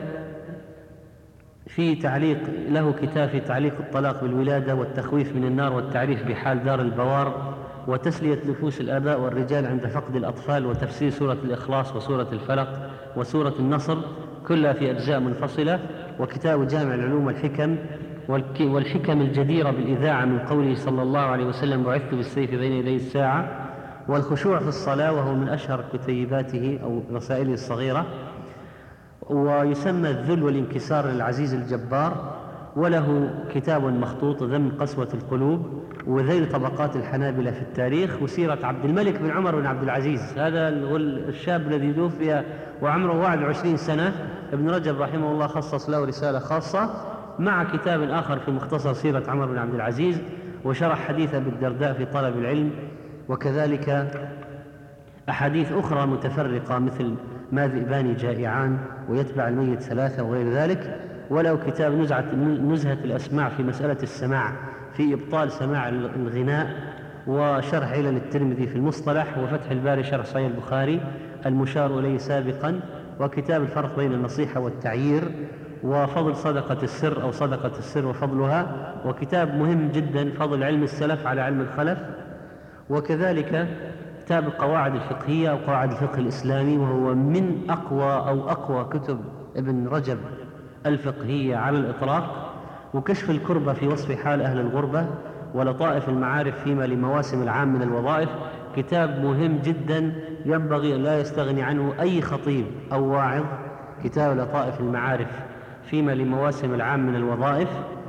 في تعليق له كتاب في تعليق الطلاق بالولادة، والتخويف من النار، والتعريف بحال دار البوار، وتسلية نفوس الآباء والرجال عند فقد الأطفال، وتفسير سورة الإخلاص وسورة الفلق وسورة النصر، كلها في أجزاء منفصلة. وكتاب جامع العلوم والحكم والحكم الجديرة بالإذاعة من قوله صلى الله عليه وسلم: بعثت بالسيف بين يدي الساعة. والخشوع في الصلاة، وهو من أشهر كتيباته أو رسائله الصغيرة، ويسمى الذل والانكسار للعزيز الجبار. وله كتاب مخطوط ذم قسوة القلوب، وذيل طبقات الحنابلة في التاريخ، وسيرة عبد الملك بن عمر بن عبد العزيز، هذا الشاب الذي توفي وعمره واحد وعشرين سنة. ابن رجب رحمه الله خصص له رسالة خاصة مع كتاب آخر في مختصر سيرة عمر بن عبد العزيز، وشرح حديث أبي الدرداء في طلب العلم، وكذلك أحاديث أخرى متفرقة مثل ما ذئبان جائعان، ويتبع الميت ثلاثة، وغير ذلك. ولو كتاب نزهة الأسماع في مسألة السماع في إبطال سماع الغناء، وشرح علل الترمذي في المصطلح، وفتح الباري شرح صحيح البخاري المشار إليه سابقا، وكتاب الفرق بين النصيحة والتعيير، وفضل صدقة السر أو صدقة السر وفضلها، وكتاب مهم جدا فضل علم السلف على علم الخلف، وكذلك كتاب القواعد الفقهية أو قواعد الفقه الإسلامي، وهو من أقوى أو أقوى كتب ابن رجب الفقهية على الإطلاق، وكشف الكربة في وصف حال أهل الغربة، ولطائف المعارف فيما لمواسم العام من الوظائف. كتاب مهم جدا ينبغي أن لا يستغني عنه أي خطيب أو واعظ، كتاب لطائف المعارف فيما لمواسم العام من الوظائف.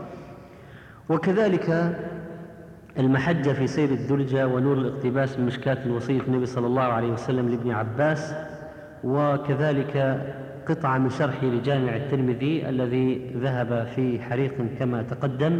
وكذلك المحجة في سير الدرجة، ونور الاقتباس من مشكاة الوصية النبي صلى الله عليه وسلم لابن عباس، وكذلك قطعة من شرحه لجامع الترمذي الذي ذهب في حريق كما تقدم.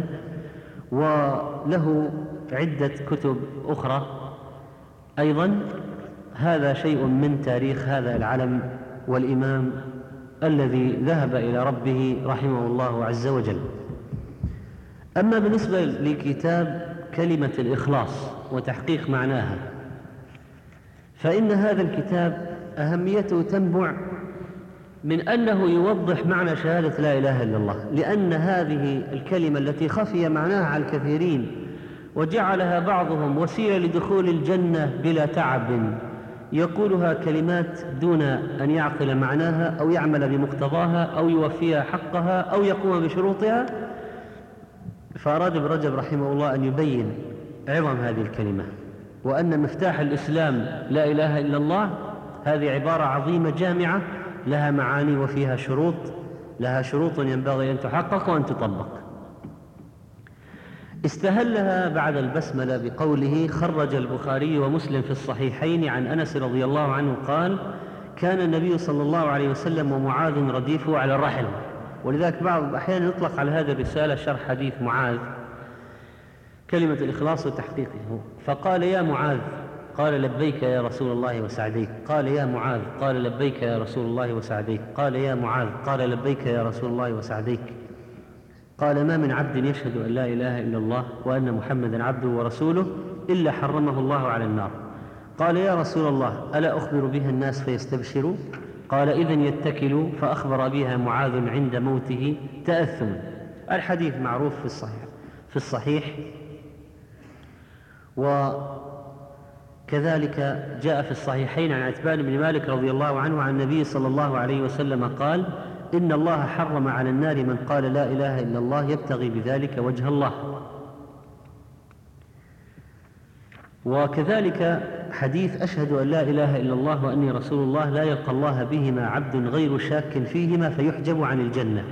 وله عدة كتب أخرى أيضا. هذا شيء من تاريخ هذا العلم والإمام الذي ذهب إلى ربه رحمه الله عز وجل. أما بالنسبة لكتاب كلمة الإخلاص وتحقيق معناها، فإن هذا الكتاب أهميته تنبع من أنه يوضح معنى شهادة لا إله إلا الله، لأن هذه الكلمة التي خفي معناها على الكثيرين وجعلها بعضهم وسيلة لدخول الجنة بلا تعب، يقولها كلمات دون أن يعقل معناها أو يعمل بمقتضاها أو يوفيها حقها أو يقوم بشروطها. فأراد ابن رجب رحمه الله أن يبين عظم هذه الكلمة، وأن مفتاح الإسلام لا إله إلا الله هذه عبارة عظيمة جامعة لها معاني وفيها شروط، لها شروط ينبغي أن تحقق وأن تطبق. استهلها بعد البسملة بقوله: خرج البخاري ومسلم في الصحيحين عن أنس رضي الله عنه قال: كان النبي صلى الله عليه وسلم ومعاذ رديفه على الرحل. ولذلك بعض الأحيان يطلق على هذه الرسالة شرح حديث معاذ كلمة الإخلاص وتحقيقه. فقال: يا معاذ، قال: لبيك يا رسول الله وسعديك. قال: يا معاذ، قال: لبيك يا رسول الله وسعديك. قال: يا معاذ، قال: لبيك يا رسول الله وسعديك. قال: ما من عبد يشهد أن لا إله إلا الله وأن محمدا عبده ورسوله إلا حرمه الله على النار. قال: يا رسول الله، ألا أخبر بها الناس فيستبشروا؟ قال: إذن يتكلوا. فأخبر بها معاذ عند موته تأثما. الحديث معروف في الصحيح في الصحيح وكذلك جاء في الصحيحين عن عتبان بن مالك رضي الله عنه عن النبي صلى الله عليه وسلم قال: إن الله حرم على النار من قال لا إله إلا الله يبتغي بذلك وجه الله. وكذلك حديث أشهد أن لا إله إلا الله وأني رسول الله لا يلقى الله بهما عبد غير شاك فيهما فيحجب عن الجنة.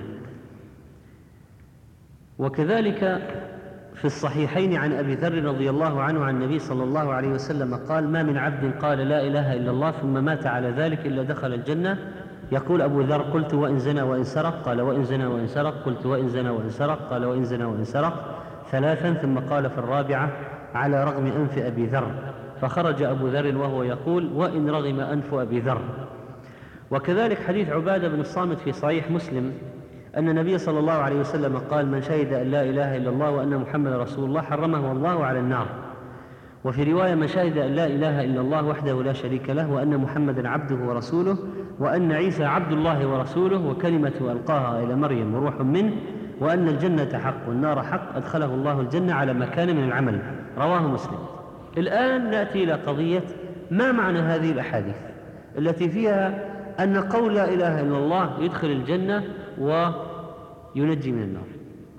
وكذلك في الصحيحين عن أبي ذر رضي الله عنه عن النبي صلى الله عليه وسلم قال: ما من عبد قال لا إله إلا الله ثم مات على ذلك إلا دخل الجنة. يقول أبو ذر: قلت وإن زنى وإن سرق؟ قال: وإن زنى وإن سرق. قلت وإن زنى وإن سرق؟ قال: وإن زنى وإن سرق. ثلاثا، ثم قال في الرابعة: على رغم أنف أبي ذر. فخرج أبو ذر وهو يقول: وإن رغم أنف أبي ذر. وكذلك حديث عبادة بن الصامت في صحيح مسلم أن النبي صلى الله عليه وسلم قال: من شهد أن لا إله إلا الله وأن محمد رسول الله حرمه الله على النار. وفي رواية: من شهد أن لا إله إلا الله وحده لا شريك له وأن محمدا عبده ورسوله وأن عيسى عبد الله ورسوله وكلمة ألقاها إلى مريم وروح منه وأن الجنة حق والنار حق أدخله الله الجنة على مكان من العمل. رواه مسلم. الآن نأتي إلى قضية ما معنى هذه الأحاديث التي فيها أن قول لا إله إلا الله يدخل الجنة وينجي من النار.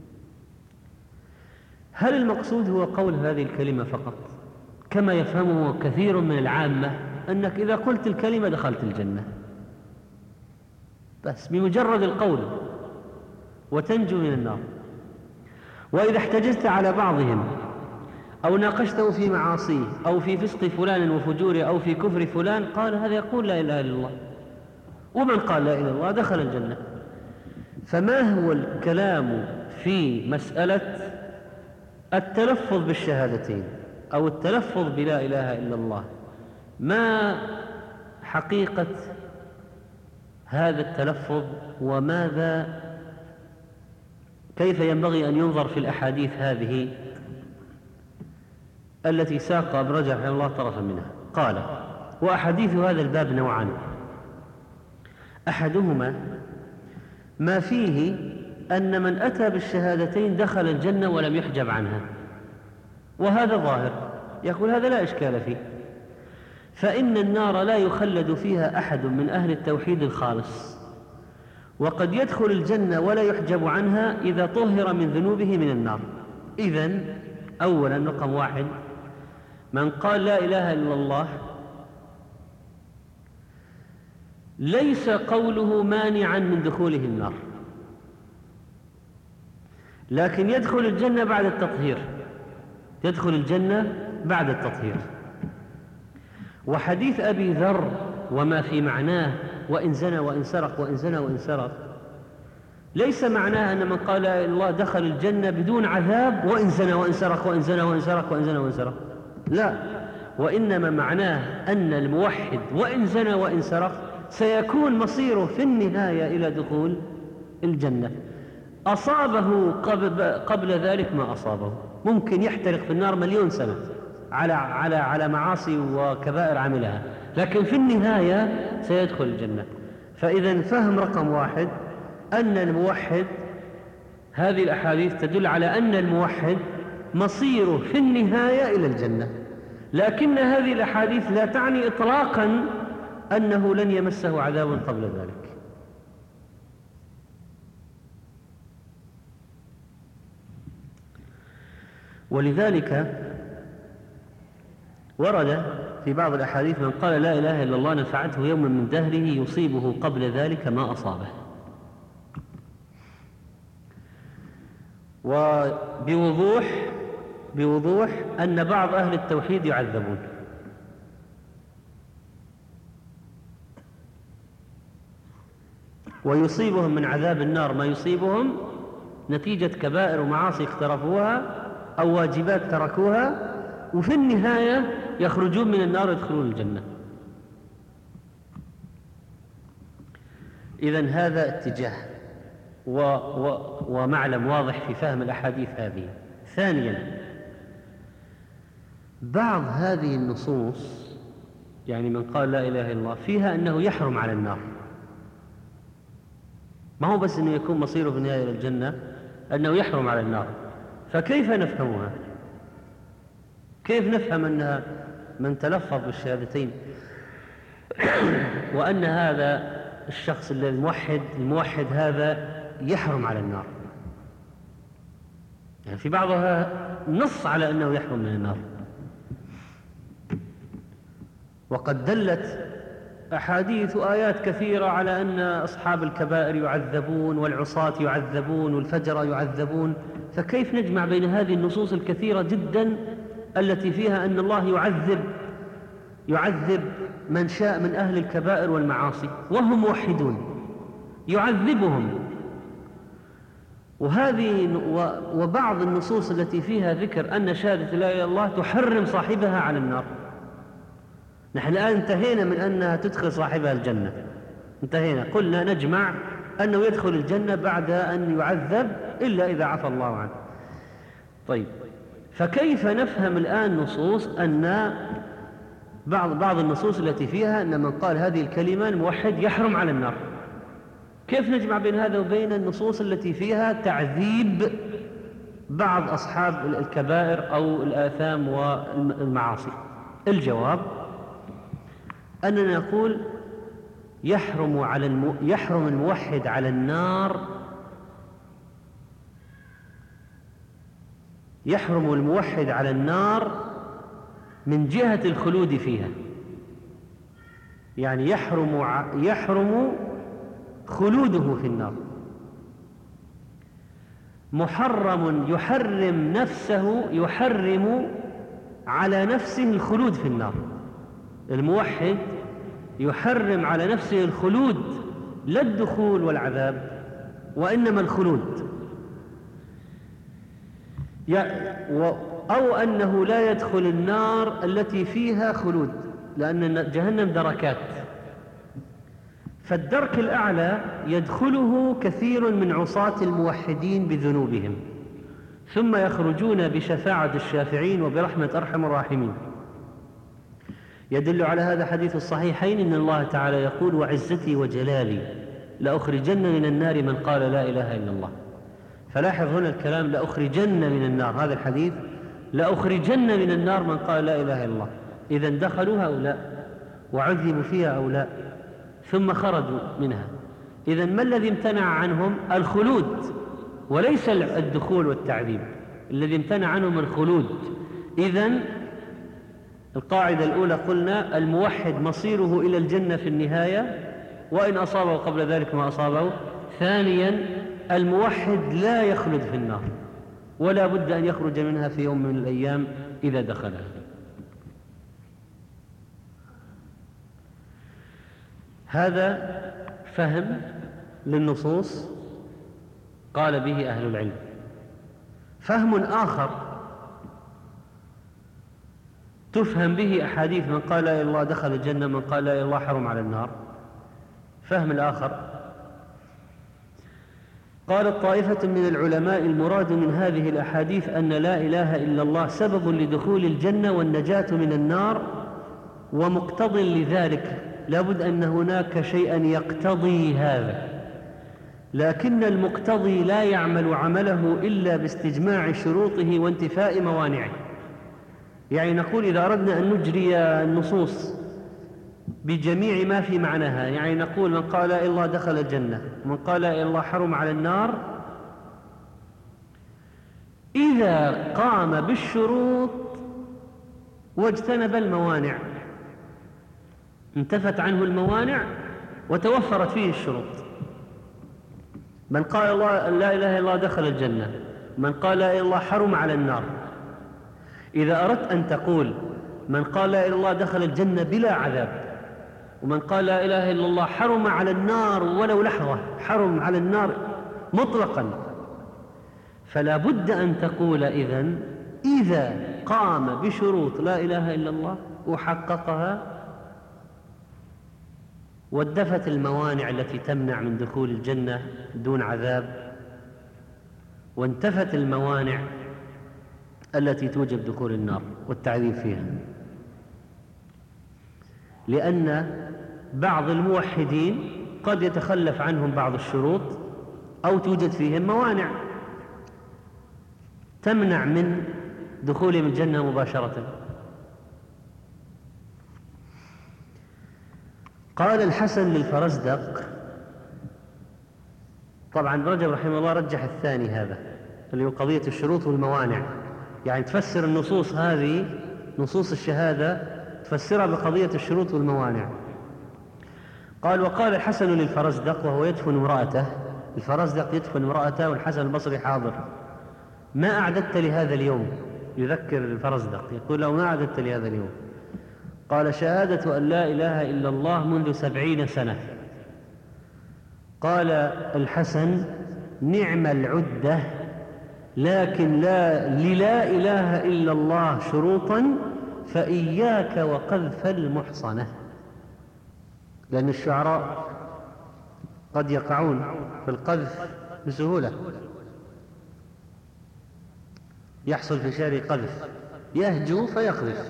هل المقصود هو قول هذه الكلمة فقط كما يفهمه كثير من العامة أنك إذا قلت الكلمة دخلت الجنة بس بمجرد القول وتنجو من النار؟ وإذا احتجزت على بعضهم أو ناقشته في معاصيه أو في فسق فلان وفجوره أو في كفر فلان قال: هذا يقول لا إله إلا الله، ومن قال لا إله إلا الله دخل الجنة. فما هو الكلام في مسألة التلفظ بالشهادتين أو التلفظ بلا إله إلا الله؟ ما حقيقة هذا التلفظ وماذا كيف ينبغي أن ينظر في الأحاديث هذه التي ساق ابن رجب رحمه الله طرفا منها؟ قال: وأحاديث هذا الباب نوعان: أحدهما ما فيه أن من أتى بالشهادتين دخل الجنة ولم يحجب عنها، وهذا ظاهر، يقول هذا لا إشكال فيه، فإن النار لا يخلد فيها أحد من أهل التوحيد الخالص، وقد يدخل الجنة ولا يحجب عنها إذا طهر من ذنوبه من النار. إذن أولا رقم واحد: من قال لا إله إلا الله ليس قوله مانعا من دخوله النار، لكن يدخل الجنة بعد التطهير، يدخل الجنة بعد التطهير. وحديث أبي ذر وما في معناه وإن زنى وإن سرق وإن زنى وإن سرق ليس معناه أن من قال لا إله إلا الله دخل الجنة بدون عذاب وإن زنى وإن سرق وإن زنى وإن سرق وإن زنى وإن سرق، لا، وإنما معناه أن الموحد وإن زنى وإن سرق سيكون مصيره في النهاية إلى دخول الجنة. أصابه قبل ذلك ما أصابه، ممكن يحترق في النار مليون سنة على على على معاصي وكبائر عملها، لكن في النهاية سيدخل الجنة. فإذا فهم رقم واحد أن الموحد، هذه الأحاديث تدل على أن الموحد مصيره في النهاية إلى الجنة، لكن هذه الأحاديث لا تعني إطلاقا أنه لن يمسه عذاب قبل ذلك. ولذلك ورد في بعض الأحاديث: من قال لا إله إلا الله نفعته يوما من دهره يصيبه قبل ذلك ما أصابه. وبوضوح بوضوح أن بعض أهل التوحيد يعذبون، ويصيبهم من عذاب النار ما يصيبهم نتيجة كبائر ومعاصي اقترفوها أو واجبات تركوها، وفي النهاية يخرجون من النار ويدخلون الجنة. إذن هذا اتجاه و و ومعلم واضح في فهم الأحاديث هذه. ثانيا، بعض هذه النصوص يعني من قال لا إله إلا الله فيها أنه يحرم على النار، ما هو بس أنه يكون مصيره في النهاية إلى الجنة، أنه يحرم على النار. فكيف نفهمها؟ كيف نفهم أن من تلفظ بالشهادتين وأن هذا الشخص الموحد الموحد هذا يحرم على النار؟ يعني في بعضها نص على أنه يحرم من النار، وقد دلت أحاديث وآيات كثيرة على أن أصحاب الكبائر يعذبون والعصاة يعذبون والفجر يعذبون، فكيف نجمع بين هذه النصوص الكثيرة جدا التي فيها أن الله يعذب يعذب من شاء من أهل الكبائر والمعاصي وهم موحدون يعذبهم، وهذه وبعض النصوص التي فيها ذكر أن شهادة لا إله إلا الله تحرم صاحبها على النار. نحن الآن انتهينا من أنها تدخل صاحبها الجنة، انتهينا، قلنا نجمع أنه يدخل الجنة بعد أن يعذب إلا إذا عفى الله عنه. طيب، فكيف نفهم الآن نصوص أن بعض بعض النصوص التي فيها أن من قال هذه الكلمة الموحد يحرم على النار؟ كيف نجمع بين هذا وبين النصوص التي فيها تعذيب بعض أصحاب الكبائر أو الآثام والمعاصي؟ الجواب أننا نقول يحرم على الم... يحرم الموحد على النار، يحرم الموحد على النار من جهة الخلود فيها، يعني يحرم ع... يحرم خلوده في النار. محرم يحرم نفسه، يحرم على نفسه الخلود في النار. الموحد يحرم على نفسه الخلود، لا الدخول والعذاب وإنما الخلود، أو أنه لا يدخل النار التي فيها خلود، لأن جهنم دركات، فالدرك الأعلى يدخله كثير من عصاة الموحدين بذنوبهم ثم يخرجون بشفاعة الشافعين وبرحمة أرحم الراحمين. يدل على هذا حديث الصحيحين إن الله تعالى يقول: وعزتي وجلالي لأخرجن من النار من قال لا إله إلا الله. فلاحظ هنا الكلام لأخرجن من النار، هذا الحديث لأخرجن من النار من قال لا إله إلا الله. إذن دخلوها أو لا، وعذبوا فيها أو لا، ثم خرجوا منها. إذن ما الذي امتنع عنهم؟ الخلود وليس الدخول والتعذيب، الذي امتنع عنهم الخلود. إذن القاعدة الأولى قلنا الموحد مصيره إلى الجنة في النهاية وإن أصابه قبل ذلك ما أصابه. ثانيا الموحد لا يخلد في النار ولا بد أن يخرج منها في يوم من الأيام إذا دخلها. هذا فهم للنصوص قال به أهل العلم. فهم آخر تفهم به أحاديث من قال لا إله إلا الله دخل الجنة، من قال لا إله إلا الله حرم على النار. فهم الآخر قالت طائفة من العلماء: المراد من هذه الأحاديث أن لا إله إلا الله سبب لدخول الجنة والنجاة من النار ومقتض لذلك، لابد أن هناك شيئا يقتضي هذا، لكن المقتضي لا يعمل عمله إلا باستجماع شروطه وانتفاء موانعه. يعني نقول إذا أردنا أن نجري النصوص بجميع ما في معناها، يعني نقول من قال لا إله إلا الله دخل الجنة، من قال لا إله إلا الله حرم على النار، إذا قام بالشروط واجتنب الموانع، انتفت عنه الموانع وتوفرت فيه الشروط. من قال الله لا إله إلا الله دخل الجنة، من قال لا إله إلا الله حرم على النار. إذا أردت أن تقول من قال لا إله إلا الله دخل الجنة بلا عذاب، ومن قال لا إله إلا الله حرم على النار ولو لحظة، حرم على النار مطلقا، فلا بد أن تقول إذن إذا قام بشروط لا إله إلا الله وحققها وادفت الموانع التي تمنع من دخول الجنة دون عذاب، وانتفت الموانع التي توجب دخول النار والتعذيب فيها. لأن بعض الموحدين قد يتخلف عنهم بعض الشروط أو توجد فيهم موانع تمنع من دخولهم الجنة مباشرة. قال الحسن للفرزدق، طبعا رجب رحمه الله رجح الثاني هذا اللي هو قضية الشروط والموانع، يعني تفسر النصوص هذه نصوص الشهادة تفسرها بقضية الشروط والموانع. قال وقال الحسن للفرزدق وهو يدفن امرأته، الفرزدق يدفن امرأته والحسن البصري حاضر، ما أعددت لهذا اليوم؟ يذكر الفرزدق يقول له ما أعددت لهذا اليوم؟ قال شهادة أن لا إله إلا الله منذ سبعين سنة. قال الحسن نعم العدة، لكن لا للا إله إلا الله شروطا فإياك وقذف المحصنة، لأن الشعراء قد يقعون في القذف بسهولة، يحصل في شعره قذف، يهجو فيقذف.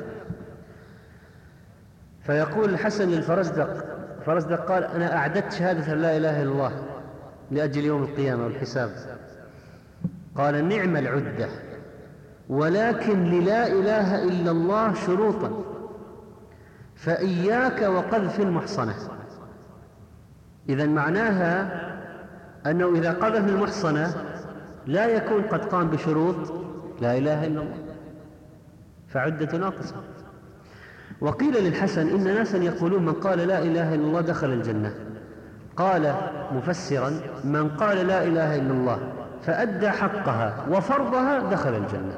فيقول الحسن للفرزدق، الفرزدق قال أنا أعددت شهادة لا إله إلا الله لأجل يوم القيامة والحساب. قال نعم العدة، ولكن للا إله إلا الله شروطا فإياك وقذف المحصنة. إذن معناها أنه إذا قذف المحصنة لا يكون قد قام بشروط لا إله إلا الله، فعدة ناقصة. وقيل للحسن إن ناسا يقولون من قال لا إله إلا الله دخل الجنة. قال مفسرا من قال لا إله إلا الله فأدى حقها وفرضها دخل الجنة.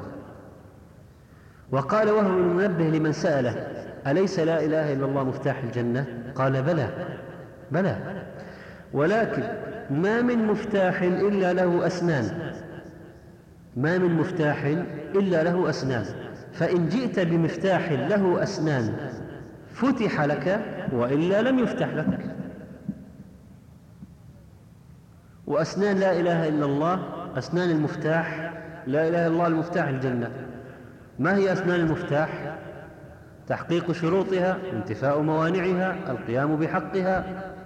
وقال وهو المنبه لمن سأله أليس لا إله إلا الله مفتاح الجنة؟ قال بلى بلى، ولكن ما من مفتاح إلا له أسنان، ما من مفتاح إلا له أسنان، فإن جئت بمفتاح له أسنان فتح لك وإلا لم يفتح لك. وأسنان لا إله إلا الله أسنان المفتاح، لا إله إلا الله المفتاح الجنة. ما هي أسنان المفتاح؟ تحقيق شروطها، انتفاء موانعها، القيام بحقها.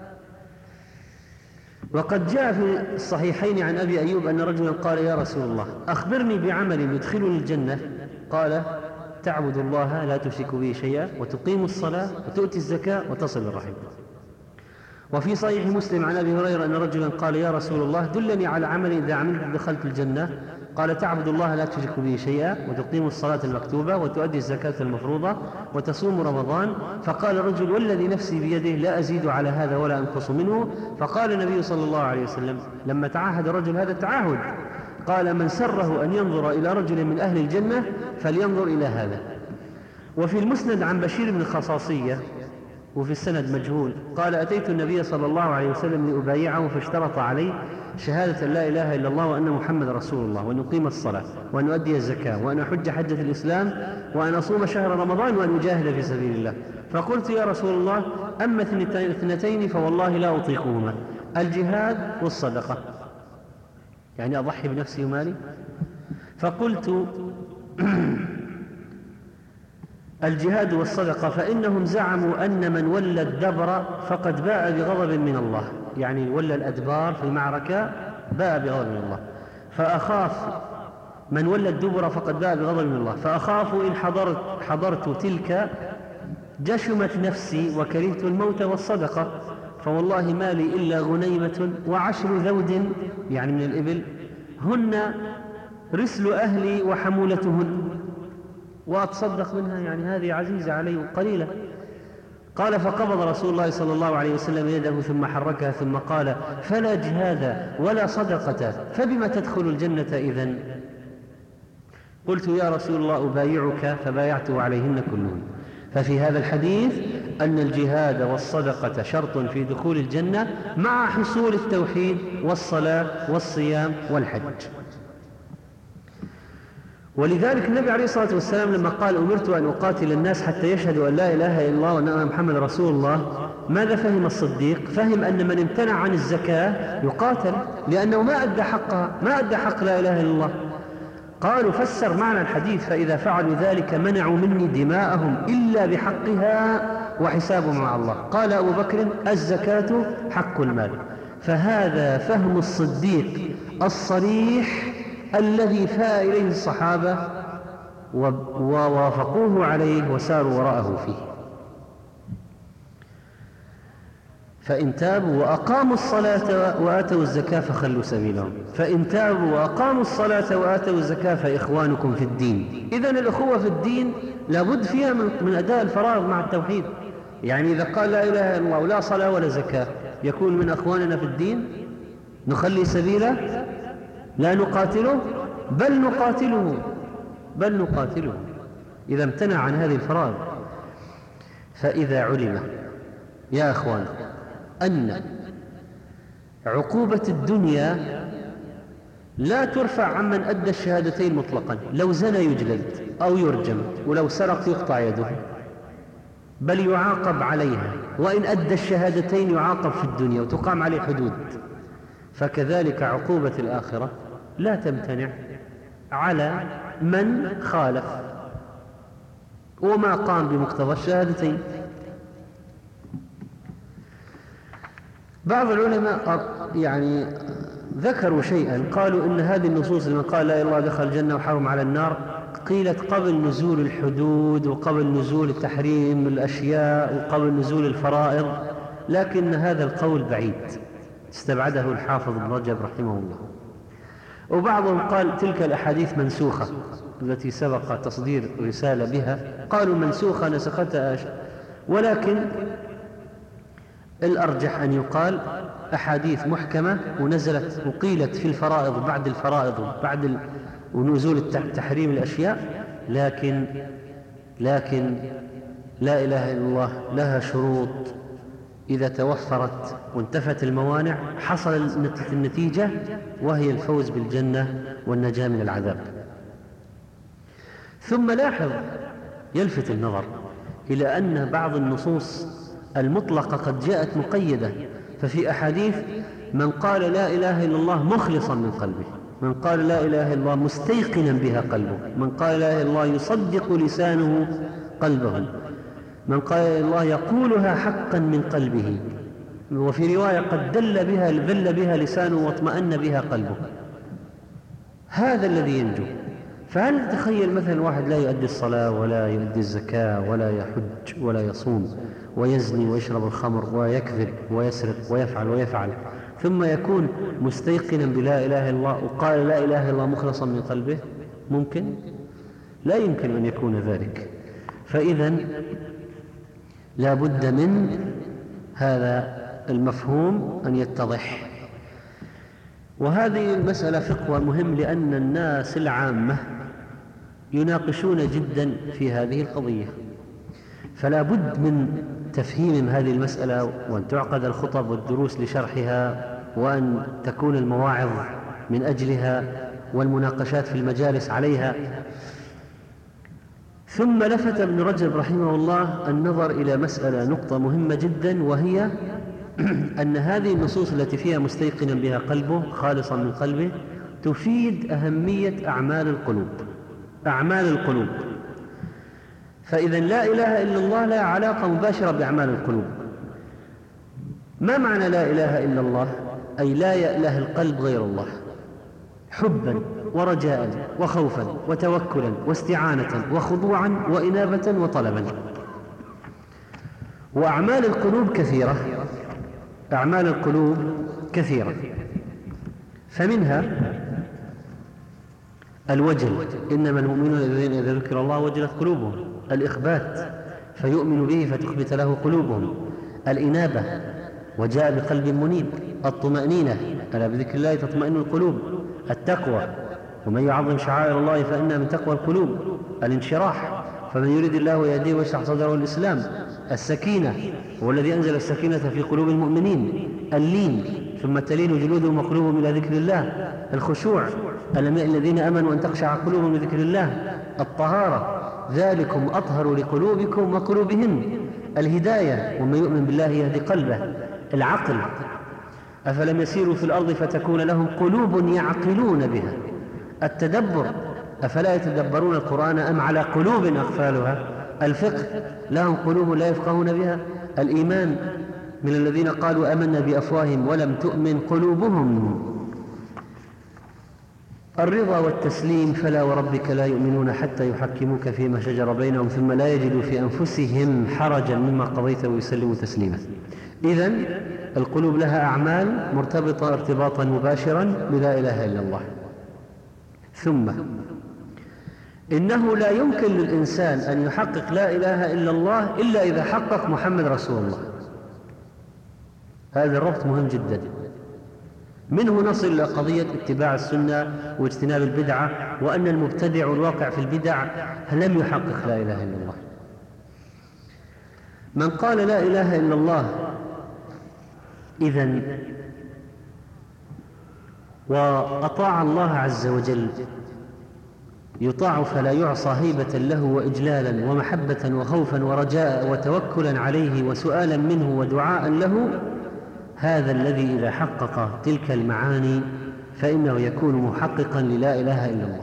وقد جاء في الصحيحين عن أبي أيوب أن رجلا قال يا رسول الله أخبرني بعمل يدخلني الجنة. قال تعبد الله لا تشرك به شيئا وتقيم الصلاة وتؤتي الزكاة وتصل الرحم. وفي صحيح مسلم عن أبي هريرة أن رجلا قال يا رسول الله دلني على عمل إذا عملت دخلت الجنة. قال تعبد الله لا تشرك به شيئا وتقيم الصلاة المكتوبة وتؤدي الزكاة المفروضة وتصوم رمضان. فقال الرجل والذي نفسي بيده لا أزيد على هذا ولا أنقص منه. فقال النبي صلى الله عليه وسلم لما تعاهد الرجل هذا التعاهد قال من سره أن ينظر إلى رجل من أهل الجنة فلينظر إلى هذا. وفي المسند عن بشير بن الخصاصية وفي السند مجهول قال أتيت النبي صلى الله عليه وسلم لأبايعه فاشترط علي شهادة لا إله إلا الله وأن محمد رسول الله وأن أقيم الصلاة وأن أؤدي الزكاة وأن أحج حجة الإسلام وأن أصوم شهر رمضان وأن أجاهد في سبيل الله. فقلت يا رسول الله أما اثنتين فوالله لا أطيقهما، الجهاد والصدقة، يعني أضحي بنفسي ومالي. فقلت الجهاد والصدقة فإنهم زعموا أن من ولى الدبر فقد باء بغضب من الله، يعني ولى الأدبار في المعركة باء بغضب من الله. فأخاف من ولى الدبر فقد باء بغضب من الله، فأخاف إن حضرت, حضرت تلك جشمت نفسي وكرهت الموت والصدقة، فوالله ما لي إلا غنيمة وعشر ذود يعني من الإبل هن رسل أهلي وحمولتهن وأتصدق منها، يعني هذه عزيزة علي قليلة. قال فقبض رسول الله صلى الله عليه وسلم يده ثم حركها ثم قال فلا جهاد ولا صدقة فبما تدخل الجنة إذن؟ قلت يا رسول الله أبايعك، فبايعته عليهن كلهن. ففي هذا الحديث أن الجهاد والصدقة شرط في دخول الجنة مع حصول التوحيد والصلاة والصيام والحج. ولذلك النبي عليه الصلاة والسلام لما قال أمرت أن أقاتل الناس حتى يشهدوا أن لا إله إلا الله وأن محمد رسول الله، ماذا فهم الصديق؟ فهم أن من امتنع عن الزكاة يقاتل لأنه ما أدى حقها، ما أدى حق لا إله إلا الله. قالوا فسر معنى الحديث فإذا فعلوا ذلك منعوا مني دماءهم إلا بحقها وحسابهم مع الله. قال أبو بكر الزكاة حق المال. فهذا فهم الصديق الصريح الذي فاء إليه الصحابة ووافقوه عليه وساروا وراءه فيه. فإن تابوا وأقاموا الصلاة وآتوا الزكاة فخلوا سبيلهم، فإن تابوا وأقاموا الصلاة وآتوا الزكاة فإخوانكم في الدين. إذن الأخوة في الدين لابد فيها من أداء الفرائض مع التوحيد. يعني إذا قال لا إله إلا الله ولا صلاة ولا زكاة يكون من أخواننا في الدين؟ نخلي سبيله؟ لا نقاتله؟ بل نقاتله بل نقاتله إذا امتنع عن هذه الفرائض. فإذا علم يا أخوان أن عقوبة الدنيا لا ترفع عمن أدى الشهادتين مطلقا، لو زنى يجلد أو يرجم، ولو سرق يقطع يده، بل يعاقب عليها، وإن أدى الشهادتين يعاقب في الدنيا وتقام عليه حدود. فكذلك عقوبة الآخرة لا تمتنع على من خالف وما قام بمقتضى الشهادتين. بعض العلماء يعني ذكروا شيئا، قالوا إن هذه النصوص لمن قال لا إله إلا الله دخل الجنة وحرم على النار قيلت قبل نزول الحدود وقبل نزول التحريم الأشياء وقبل نزول الفرائض، لكن هذا القول بعيد استبعده الحافظ ابن رجب رحمه الله. وبعضهم قال تلك الأحاديث منسوخة التي سبق تصدير رسالة بها، قالوا منسوخة نسختها، ولكن الأرجح أن يقال أحاديث محكمة ونزلت وقيلت في الفرائض بعد الفرائض بعد ونزول تحريم الأشياء، لكن لكن لا إله إلا الله لها شروط، إذا توفرت وانتفت الموانع حصل النتيجة وهي الفوز بالجنة والنجاة من العذاب. ثم لاحظ يلفت النظر إلى أن بعض النصوص المطلقة قد جاءت مقيدة، ففي أحاديث من قال لا إله إلا الله مخلصا من قلبه، من قال لا إله إلا الله مستيقنا بها قلبه، من قال لا إله إلا الله يصدق لسانه قلبه، من قال لا إله إلا الله يقولها حقا من قلبه، وفي رواية قد دل بها ذل بها لسانه واطمأن بها قلبه. هذا الذي ينجو. فهل تخيل مثلا واحد لا يؤدي الصلاة ولا يؤدي الزكاة ولا يحج ولا يصوم ويزني ويشرب الخمر ويكذب ويسرق ويفعل ويفعل ثم يكون مستيقنا بلا إله إلا الله وقال لا إله إلا الله مخلصا من قلبه؟ ممكن؟ لا يمكن أن يكون ذلك. فإذا لا بد من هذا المفهوم أن يتضح. وهذه المسألة فقه مهم، لأن الناس العامة يناقشون جدا في هذه القضية، فلا بد من تفهيم هذه المسألة، وأن تعقد الخطب والدروس لشرحها، وأن تكون المواعظ من أجلها والمناقشات في المجالس عليها. ثم لفت ابن رجب رحمه الله النظر إلى مسألة نقطة مهمة جدا، وهي أن هذه النصوص التي فيها مستيقنا بها قلبه خالصا من قلبه تفيد أهمية أعمال القلوب، أعمال القلوب. فإذا لا إله إلا الله لا علاقة مباشرة بأعمال القلوب. ما معنى لا إله إلا الله؟ أي لا يأله القلب غير الله، حبا ورجاء وخوفا وتوكلا واستعانة وخضوعا وإنابة وطلبا. وأعمال القلوب كثيرة، أعمال القلوب كثيرة، فمنها الوجل، إنما المؤمنون الذين إذا ذكر الله وجلت قلوبهم، الإخبات فيؤمن به فتخبت له قلوبهم، الإنابة وجاء بقلب منيب، الطمأنينة ألا بذكر الله تطمئن القلوب، التقوى ومن يعظم شعائر الله فإنها من تقوى القلوب، الانشراح فمن يريد الله يهديه ويشرح صدره الإسلام، السكينة والذي أنزل السكينة في قلوب المؤمنين، اللين ثم تلين جلودهم وقلوبهم إلى ذكر الله، الخشوع الذين آمنوا أن تخشع قلوبهم لذكر الله، الطهارة ذلكم أطهر لقلوبكم وقلوبهم، الهداية ومن يؤمن بالله يهدي قلبه، العقل أفلم يسيروا في الأرض فتكون لهم قلوب يعقلون بها، التدبر أفلا يتدبرون القرآن أم على قلوب أقفالها، الفقه لهم قلوب لا يفقهون بها، الإيمان من الذين قالوا آمنا بأفواههم ولم تؤمن قلوبهم. الرضا والتسليم: فلا وربك لا يؤمنون حتى يحكموك فيما شجر بينهم ثم لا يجدوا في أنفسهم حرجا مما قضيت ويسلموا تسليما. إذن القلوب لها أعمال مرتبطة ارتباطا مباشرا بلا إله إلا الله. ثم إنه لا يمكن للإنسان أن يحقق لا إله إلا الله إلا إذا حقق محمد رسول الله. هذا الربط مهم جدا. منه نصل إلى قضية اتباع السنة واجتناب البدعة، وأن المبتدع والواقع في البدع لم يحقق لا إله إلا الله. من قال لا إله إلا الله إذن وأطاع الله عز وجل، يطاع فلا يعصى هيبة له وإجلالا ومحبة وخوفا ورجاء وتوكلا عليه وسؤالا منه ودعاء له، هذا الذي إذا حقق تلك المعاني فإنه يكون محققا للا إله إلا الله.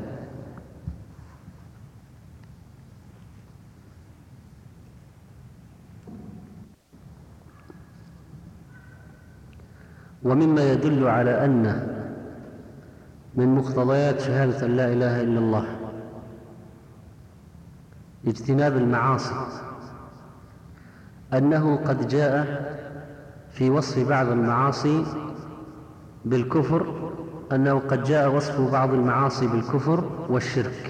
ومما يدل على أن من مقتضيات شهادة أن لا إله إلا الله اجتناب المعاصي، أنه قد جاء في وصف بعض المعاصي بالكفر، أنه قد جاء وصف بعض المعاصي بالكفر والشرك.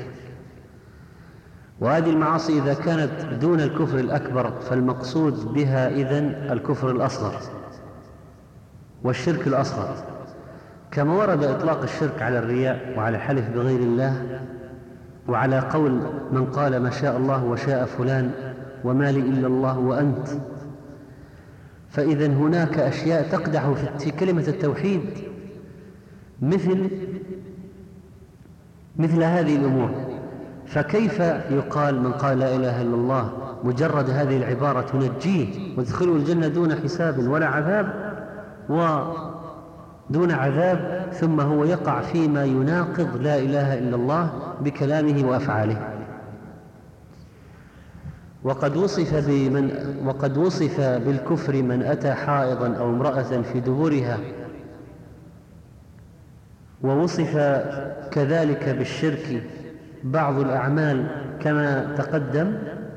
وهذه المعاصي إذا كانت دون الكفر الأكبر فالمقصود بها إذن الكفر الأصغر والشرك الأصغر، كما ورد إطلاق الشرك على الرياء وعلى الحلف بغير الله وعلى قول من قال ما شاء الله وشاء فلان وما لي إلا الله وأنت. فإذا هناك أشياء تقدح في كلمة التوحيد مثل مثل هذه الأمور. فكيف يقال من قال لا إله إلا الله مجرد هذه العبارة تنجيه وتدخله الجنة دون حساب ولا عذاب ودون عذاب، ثم هو يقع فيما يناقض لا إله إلا الله بكلامه وأفعاله؟ وقد وصف بمن وقد وصف بالكفر من أتى حائضا أو امرأة في دبرها، ووصف كذلك بالشرك بعض الأعمال كما تقدم.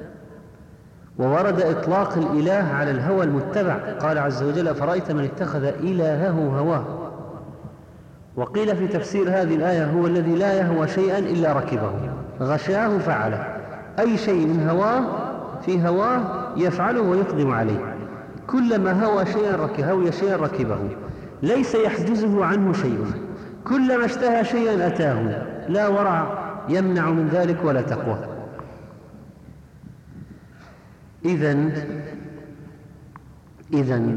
وورد إطلاق الإله على الهوى المتبع، قال عز وجل أفرأيت من اتخذ إلهه هواه. وقيل في تفسير هذه الآية هو الذي لا يهوى شيئا إلا ركبه غشاه فعله، أي شيء من هواه في هواه يفعله ويقدم عليه. كلما هوى شيئا ركبه هوي شيئا ركبه، ليس يحجزه عنه شيء، كلما اشتهى شيئا أتاه، لا ورع يمنع من ذلك ولا تقوى. إذن إذن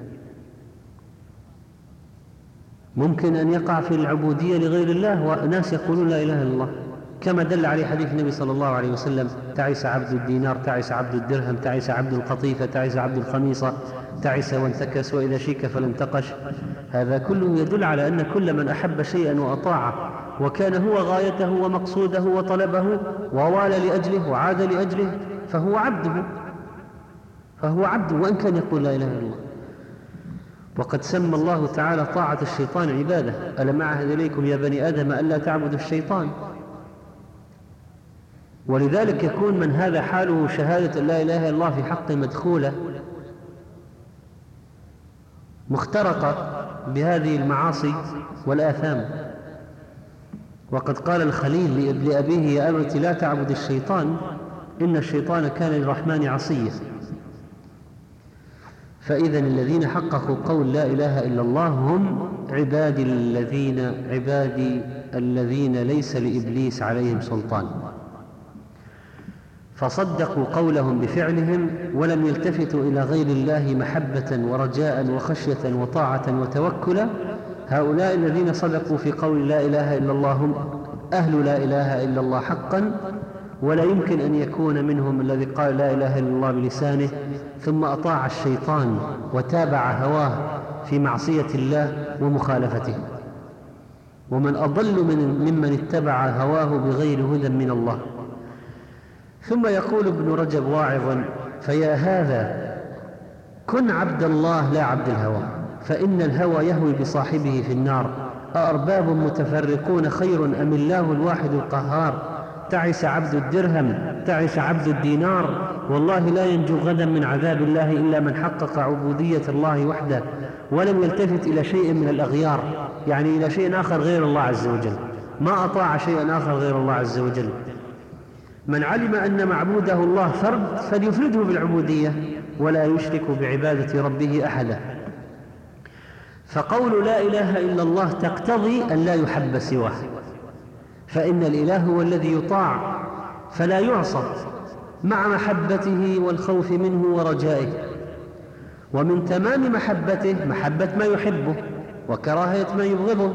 ممكن أن يقع في العبودية لغير الله وناس يقولون لا إله إلا الله، كما دل عليه حديث النبي صلى الله عليه وسلم: تعس عبد الدينار، تعس عبد الدرهم، تعس عبد القطيفة، تعس عبد الخميصة، تعس وانتكس وإذا شيك فلانتقش. هذا كله يدل على أن كل من أحب شيئا وأطاعه وكان هو غايته ومقصوده وطلبه ووالى لأجله وعاد لأجله فهو عبده فهو عبده وإن كان يقول لا إله إلا الله. وقد سمى الله تعالى طاعة الشيطان عبادة: ألم أعهد إليكم يا بني آدم ألا تعبدوا الشيطان. ولذلك يكون من هذا حاله شهادة لا إله إلا الله في حق مدخولة مخترقة بهذه المعاصي والآثام. وقد قال الخليل لأبيه: يا أبت لا تعبد الشيطان إن الشيطان كان للرحمن عصيا. فإذا الذين حققوا قول لا إله إلا الله هم عبادي الذين عبادي الذين ليس لإبليس عليهم سلطان، فصدقوا قولهم بفعلهم ولم يلتفتوا إلى غير الله محبة ورجاء وخشية وطاعة وتوكلا. هؤلاء الذين صدقوا في قول لا إله إلا الله هم أهل لا إله إلا الله حقا، ولا يمكن أن يكون منهم الذي قال لا إله إلا الله بلسانه ثم أطاع الشيطان وتابع هواه في معصية الله ومخالفته. ومن أضل من ممن اتبع هواه بغير هدى من الله. ثم يقول ابن رجب واعظا: فيا هذا كن عبد الله لا عبد الهوى، فإن الهوى يهوي بصاحبه في النار أأرباب متفرقون خير أم الله الواحد القهار تعس عبد الدرهم تعس عبد الدينار والله لا ينجو غدا من عذاب الله إلا من حقق عبودية الله وحده ولم يلتفت إلى شيء من الأغيار، يعني إلى شيء آخر غير الله عز وجل، ما أطاع شيئا آخر غير الله عز وجل. من علم أن معبوده الله فرد فليفرده بالعبودية ولا يشرك بعبادة ربه أحدا. فقول لا إله إلا الله تقتضي أن لا يحب سواه، فإن الإله هو الذي يطاع فلا يعصى مع محبته والخوف منه ورجائه. ومن تمام محبته محبة ما يحبه وكراهية ما يبغضه.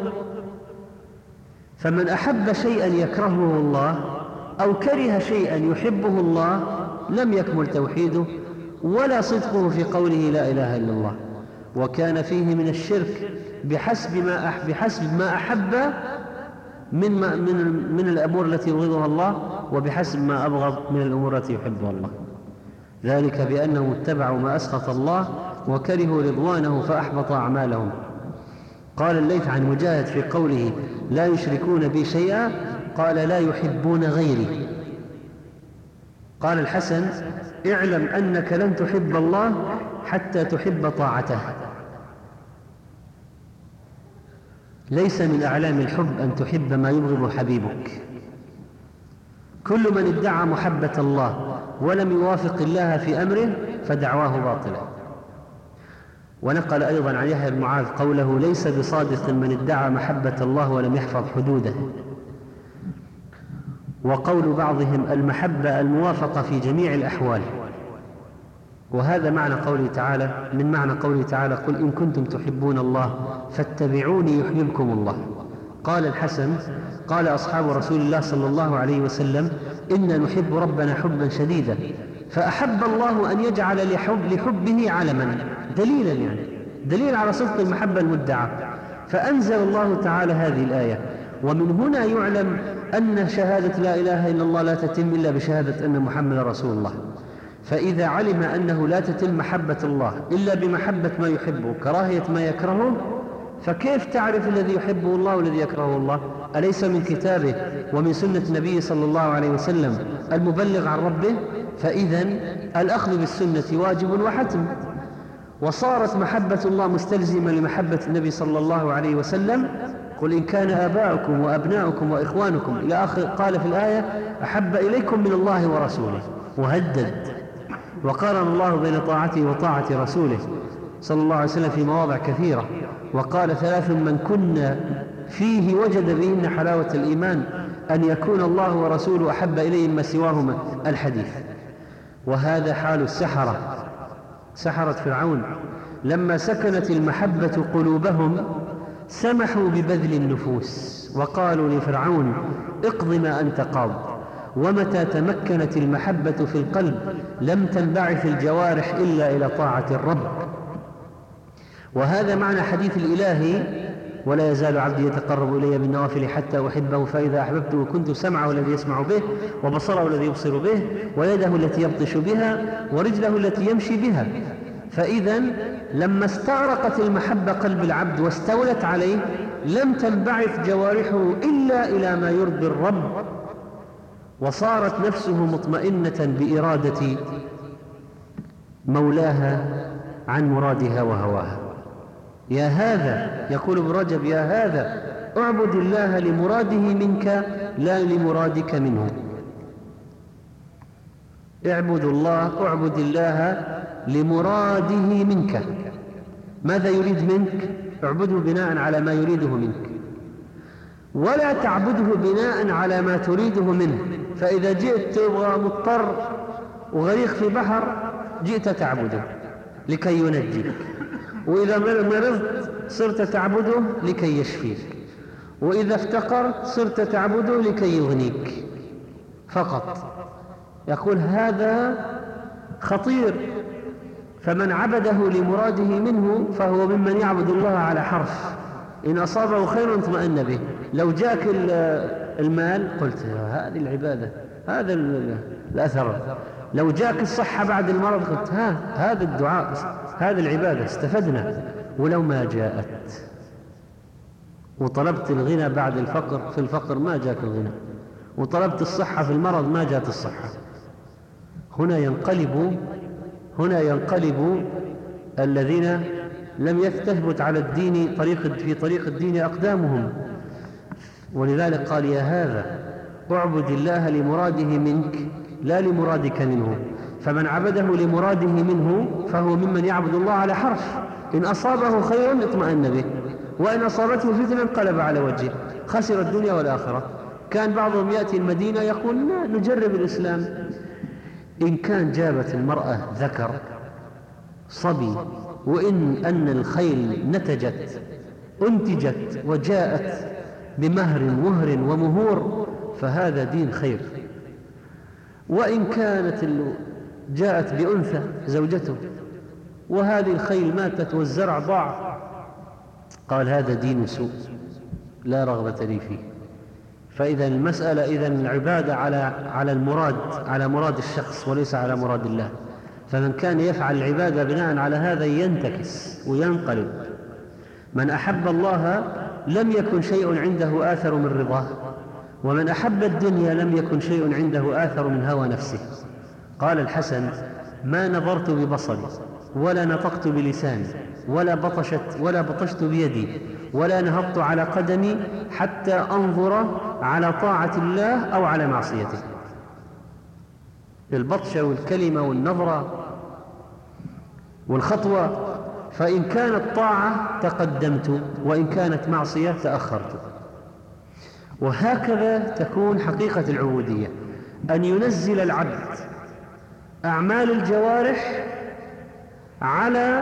فمن أحب شيئا يكرهه الله أو كره شيئا يحبه الله لم يكمل توحيده ولا صدقه في قوله لا إله إلا الله، وكان فيه من الشرك بحسب ما أح بحسب ما أحب من من من الأمور التي يبغضها الله وبحسب ما أبغض من الأمور التي يحبها الله. ذلك بأنهم اتبعوا ما أسخط الله وكرهوا رضوانه فأحبط أعمالهم. قال الليث عن مجاهد في قوله لا يشركون بي شيئا قال لا يحبون غيري. قال الحسن اعلم أنك لن تحب الله حتى تحب طاعته. ليس من أعلام الحب أن تحب ما يبغض حبيبك. كل من ادعى محبة الله ولم يوافق الله في أمره فدعواه باطلة. ونقل أيضا عن يحيى بن معاذ قوله ليس بصادق من ادعى محبة الله ولم يحفظ حدوده. وقول بعضهم المحبة الموافقة في جميع الأحوال، وهذا معنى قوله تعالى من معنى قوله تعالى قل إن كنتم تحبون الله فاتبعوني يحببكم الله. قال الحسن قال أصحاب رسول الله صلى الله عليه وسلم إنا نحب ربنا حبا شديدا فأحب الله أن يجعل لحب لحبه علما دليلا، يعني دليل على صدق المحبة المدعى، فأنزل الله تعالى هذه الآية. ومن هنا يعلم أن شهادة لا إله إلا الله لا تتم إلا بشهادة أن محمد رسول الله. فإذا علم أنه لا تتم محبة الله إلا بمحبة ما يحبه كراهية ما يكرهه، فكيف تعرف الذي يحبه الله والذي يكرهه الله؟ أليس من كتابه ومن سنة النبي صلى الله عليه وسلم المبلغ عن ربه؟ فإذن الأخذ بالسنة واجب وحتم. وصارت محبة الله مستلزمة لمحبة النبي صلى الله عليه وسلم قل إن كان آباؤكم وأبناؤكم وإخوانكم إلى آخر. قال في الآية أحب إليكم من الله ورسوله وهدد، وقارن الله بين طاعته وطاعة رسوله صلى الله عليه وسلم في مواضع كثيرة، وقال ثلاث من كنا فيه وجد بهن حلاوة الإيمان أن يكون الله ورسوله أحب إليه ما سواهما الحديث. وهذا حال السحرة، سحرة فرعون لما سكنت المحبة قلوبهم سمحوا ببذل النفوس وقالوا لفرعون اقض ما أنت قاض. ومتى تمكنت المحبة في القلب لم تنبعث الجوارح إلا إلى طاعة الرب. وهذا معنى حديث الإلهي ولا يزال عبدي يتقرب إلي بالنوافل حتى أحبه فإذا أحببته كنت سمعه الذي يسمع به وبصره الذي يبصر به ويده التي يبطش بها ورجله التي يمشي بها. فإذا لما استغرقت المحبة قلب العبد واستولت عليه لم تنبعث جوارحه إلا إلى ما يرضي الرب، وصارت نفسه مطمئنة بإرادة مولاها عن مرادها وهواها. يا هذا يقول ابن رجب يا هذا اعبد الله لمراده منك لا لمرادك منه. اعبد الله اعبد الله لمراده منك. ماذا يريد منك؟ اعبده بناء على ما يريده منك، ولا تعبده بناء على ما تريده منه. فإذا جئت تبغى مضطر وغريق في بحر جئت تعبده لكي ينجيك، وإذا مرضت صرت تعبده لكي يشفيك، وإذا افتقرت صرت تعبده لكي يغنيك فقط. يقول هذا خطير. فمن عبده لمراده منه فهو ممن يعبد الله على حرف، إن أصابه خير اطمأن به. لو جاك المال قلت هذه العبادة هذا الأثر. لو جاك الصحة بعد المرض قلت ها هذا الدعاء هذا العبادة استفدنا. ولو ما جاءت وطلبت الغنى بعد الفقر، في الفقر ما جاك الغنى، وطلبت الصحة في المرض ما جاءت الصحة. هنا ينقلب هنا ينقلب الذين لم يثبت على الدين طريق في طريق الدين أقدامهم. ولذلك قال: يا هذا اعبد الله لمراده منك لا لمرادك منه، فمن عبده لمراده منه فهو ممن يعبد الله على حرف، إن أصابه خير اطمأن به، وإن أصابته فتنة انقلب على وجهه، خسر الدنيا والآخرة. كان بعضهم يأتي المدينة يقول: نجرب الإسلام. إن كان جابت المرأة ذكر صبي، وإن أن الخيل نتجت أنتجت وجاءت بمهر مهر ومهور، فهذا دين خير. وإن كانت جاءت بأنثى زوجته وهذه الخيل ماتت والزرع ضاع، قال: هذا دين سوء لا رغبة لي فيه. فإذا المسألة إذن العبادة على على المراد على مراد الشخص وليس على مراد الله. فمن كان يفعل العبادة بناء على هذا ينتكس وينقلب. من أحب الله لم يكن شيء عنده آثر من رضاه، ومن أحب الدنيا لم يكن شيء عنده آثر من هوى نفسه. قال الحسن: ما نظرت ببصري ولا نطقت بلساني ولا بطشت ولا بطشت بيدي ولا نهضت على قدمي حتى أنظر على طاعة الله أو على معصيته. البطشة والكلمة والنظرة والخطوة، فإن كانت طاعة تقدمت وإن كانت معصية تأخرت. وهكذا تكون حقيقة العبودية، أن ينزل العبد أعمال الجوارح على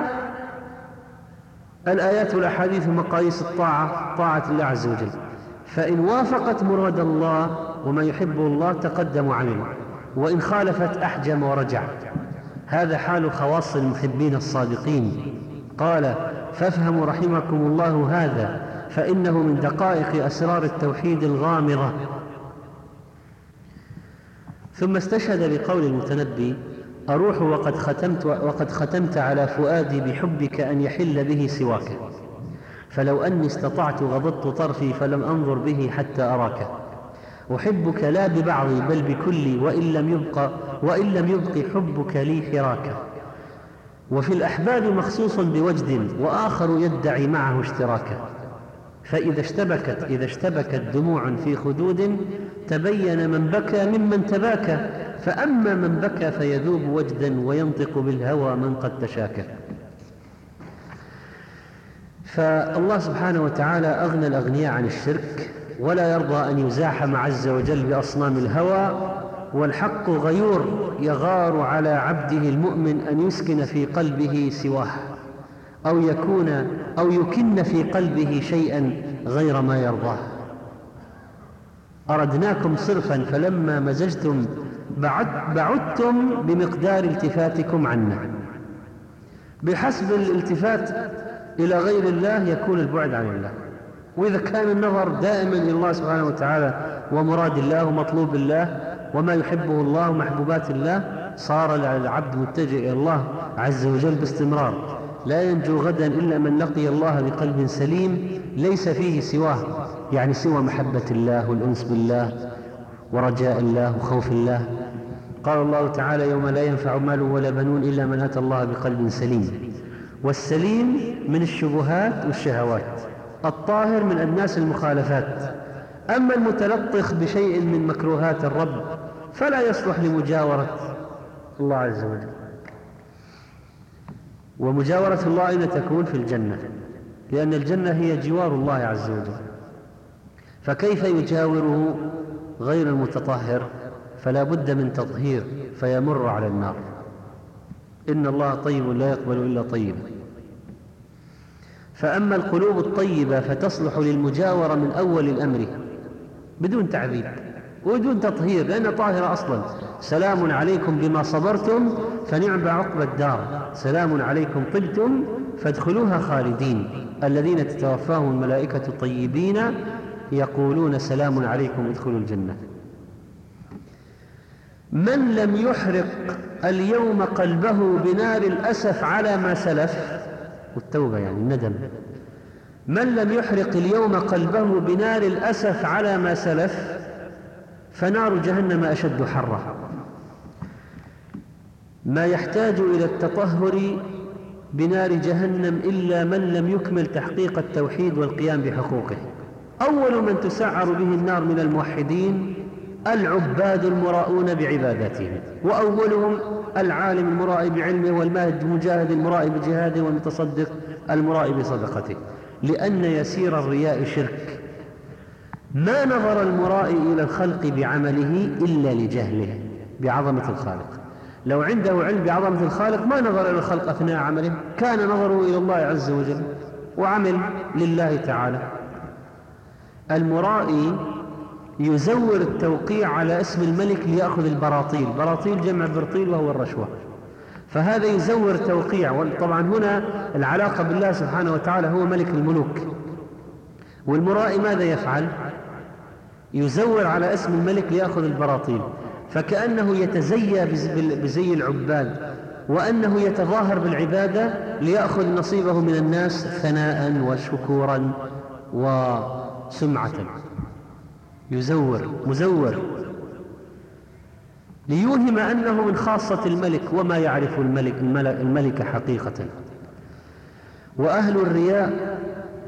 الآيات والأحاديث ومقاييس الطاعة، طاعة الله عز وجل. فإن وافقت مراد الله وما يحبه الله تقدم وعمل، وإن خالفت أحجم ورجع. هذا حال خواص المحبين الصادقين. قال: فافهموا رحمكم الله هذا، فإنه من دقائق أسرار التوحيد الغامضة. ثم استشهد بقول المتنبي: أروح وقد ختمت, وقد ختمت على فؤادي بحبك أن يحل به سواك، فلو أني استطعت غضضت طرفي فلم أنظر به حتى أراك. أحبك لا ببعضي بل بكلي، وإن لم يبق وإن لم يبق حبك لي حراكا. وفي الأحباب مخصوص بوجد وآخر يدعي معه اشتراكا. فإذا اشتبكت إذا اشتبكت دموع في خدود تبين من بكى ممن تباكى، فأما من بكى فيذوب وجدا وينطق بالهوى من قد تشاكى. فالله سبحانه وتعالى أغنى الأغنياء عن الشرك، ولا يرضى أن يزاحم عز وجل بأصنام الهوى. والحق غيور يغار على عبده المؤمن أن يسكن في قلبه سواه، أو يكون أو يكن في قلبه شيئا غير ما يرضاه. أردناكم صرفا فلما مزجتم بعدتم بمقدار التفاتكم عنا. بحسب الالتفات إلى غير الله يكون البعد عن الله. وإذا كان النظر دائما إلى الله سبحانه وتعالى ومراد الله ومطلوب الله وما يحبه الله ومحبوبات الله، صار العبد متجه إلى الله عز وجل باستمرار. لا ينجو غدا إلا من لقي الله بقلب سليم ليس فيه سواه، يعني سوى محبة الله والأنس بالله ورجاء الله وخوف الله. قال الله تعالى: يوم لا ينفع مال ولا بنون إلا من أتى الله بقلب سليم. والسليم من الشبهات والشهوات، الطاهر من أدناس المخالفات. أما المتلطخ بشيء من مكروهات الرب فلا يصلح لمجاورة الله عز وجل. ومجاورة الله أين تكون؟ في الجنة، لأن الجنة هي جوار الله عز وجل. فكيف يجاوره غير المتطهر؟ فلا بد من تطهير فيمر على النار. إن الله طيب لا يقبل إلا طيبا. فأما القلوب الطيبة فتصلح للمجاورة من أول الأمر بدون تعذيب وبدون تطهير، لأنها طاهرة أصلا. سلام عليكم بما صبرتم فنعم عقبى الدار، سلام عليكم طبتم فادخلوها خالدين. الذين تتوفاهم الملائكة طيبين يقولون سلام عليكم ادخلوا الجنة. من لم يحرق اليوم قلبه بنار الأسف على ما سلف، والتوبة يعني الندم، من لم يحرق اليوم قلبه بنار الأسف على ما سلف فنار جهنم أشد حرا. ما يحتاج إلى التطهر بنار جهنم إلا من لم يكمل تحقيق التوحيد والقيام بحقوقه. أول من تسعر به النار من الموحدين العباد المراؤون بعباداتهم، وأولهم العالم المرائي بعلمه، والمجاهد المرائي بجهاده، والمتصدق المرائي بصدقته، لأن يسير الرياء شرك. ما نظر المرائي إلى الخلق بعمله إلا لجهله بعظمة الخالق. لو عنده علم بعظمة الخالق ما نظر إلى الخلق أثناء عمله، كان نظره إلى الله عز وجل وعمل لله تعالى. المرائي يزور التوقيع على اسم الملك ليأخذ البراطيل، براطيل جمع برطيل وهو الرشوة، فهذا يزور توقيع. وطبعا هنا العلاقة بالله سبحانه وتعالى، هو ملك الملوك. والمرائي ماذا يفعل؟ يزور على اسم الملك ليأخذ البراطيل، فكأنه يتزيى بزي العباد، وأنه يتظاهر بالعبادة ليأخذ نصيبه من الناس ثناء وشكورا وسمعة. يزور مزور ليوهم أنه من خاصة الملك، وما يعرف الملك الملك حقيقة. وأهل الرياء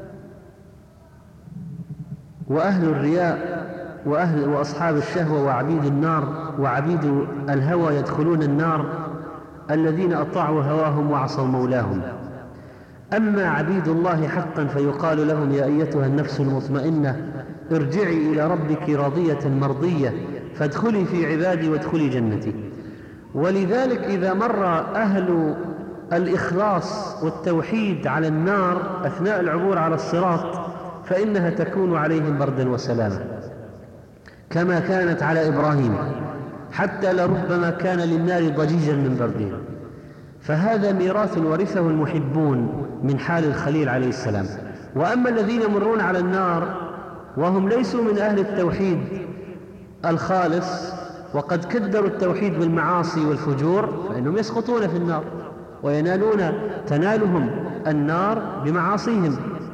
وأهل الرياء وأهل وأصحاب الشهوة وعبيد النار وعبيد الهوى يدخلون النار الذين أطاعوا هواهم وعصوا مولاهم. أما عبيد الله حقا فيقال لهم: يا أيتها النفس المطمئنة ارجعي إلى ربك راضية مرضية فادخلي في عبادي وادخلي جنتي. ولذلك إذا مر أهل الإخلاص والتوحيد على النار أثناء العبور على الصراط فإنها تكون عليهم بردا وسلاما، كما كانت على إبراهيم، حتى لربما كان للنار ضجيجا من بردها. فهذا ميراث ورثه المحبون من حال الخليل عليه السلام. وأما الذين يمرون على النار وهم ليسوا من أهل التوحيد الخالص وقد كدروا التوحيد بالمعاصي والفجور فإنهم يسقطون في النار وينالون تنالهم النار بمعاصيهم.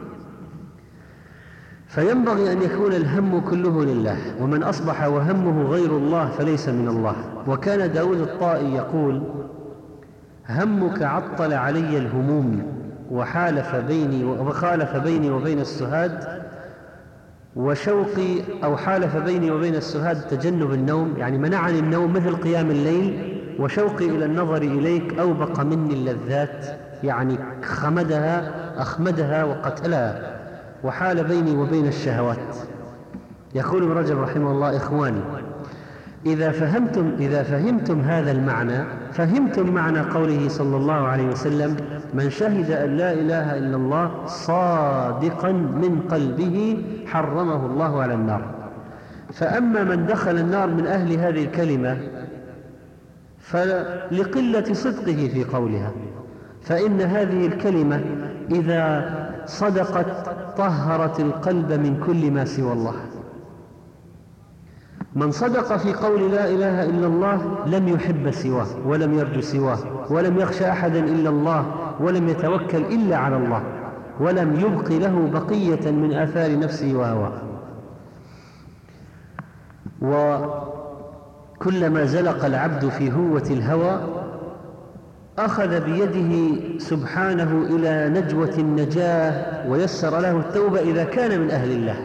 فينبغي أن يكون الهم كله لله، ومن أصبح وهمه غير الله فليس من الله. وكان داود الطائي يقول: همك عطل علي الهموم وحالف بيني وخالف بيني وبين السهاد، وشوقي أو حالف بيني وبين السهاد تجنب النوم، يعني منعني النوم مثل قيام الليل، وشوقي إلى النظر إليك أوبق مني اللذات، يعني خمدها أخمدها وقتلها، وحال بيني وبين الشهوات. يقول ابن رجب رحمه الله: إخواني، إذا فهمتم, إذا فهمتم هذا المعنى فهمتم معنى قوله صلى الله عليه وسلم: من شهد أن لا إله إلا الله صادقا من قلبه حرمه الله على النار. فأما من دخل النار من أهل هذه الكلمة فلقلة صدقه في قولها، فإن هذه الكلمة إذا صدقت طهرت القلب من كل ما سوى الله. من صدق في قول لا إله إلا الله لم يحب سواه ولم يرجو سواه ولم يخشى أحدا إلا الله ولم يتوكل إلا على الله ولم يبق له بقية من آثار نفسه وهواه. وكلما زلق العبد في هوة الهوى أخذ بيده سبحانه إلى نجوة النجاة ويسر له التوبة إذا كان من أهل الله،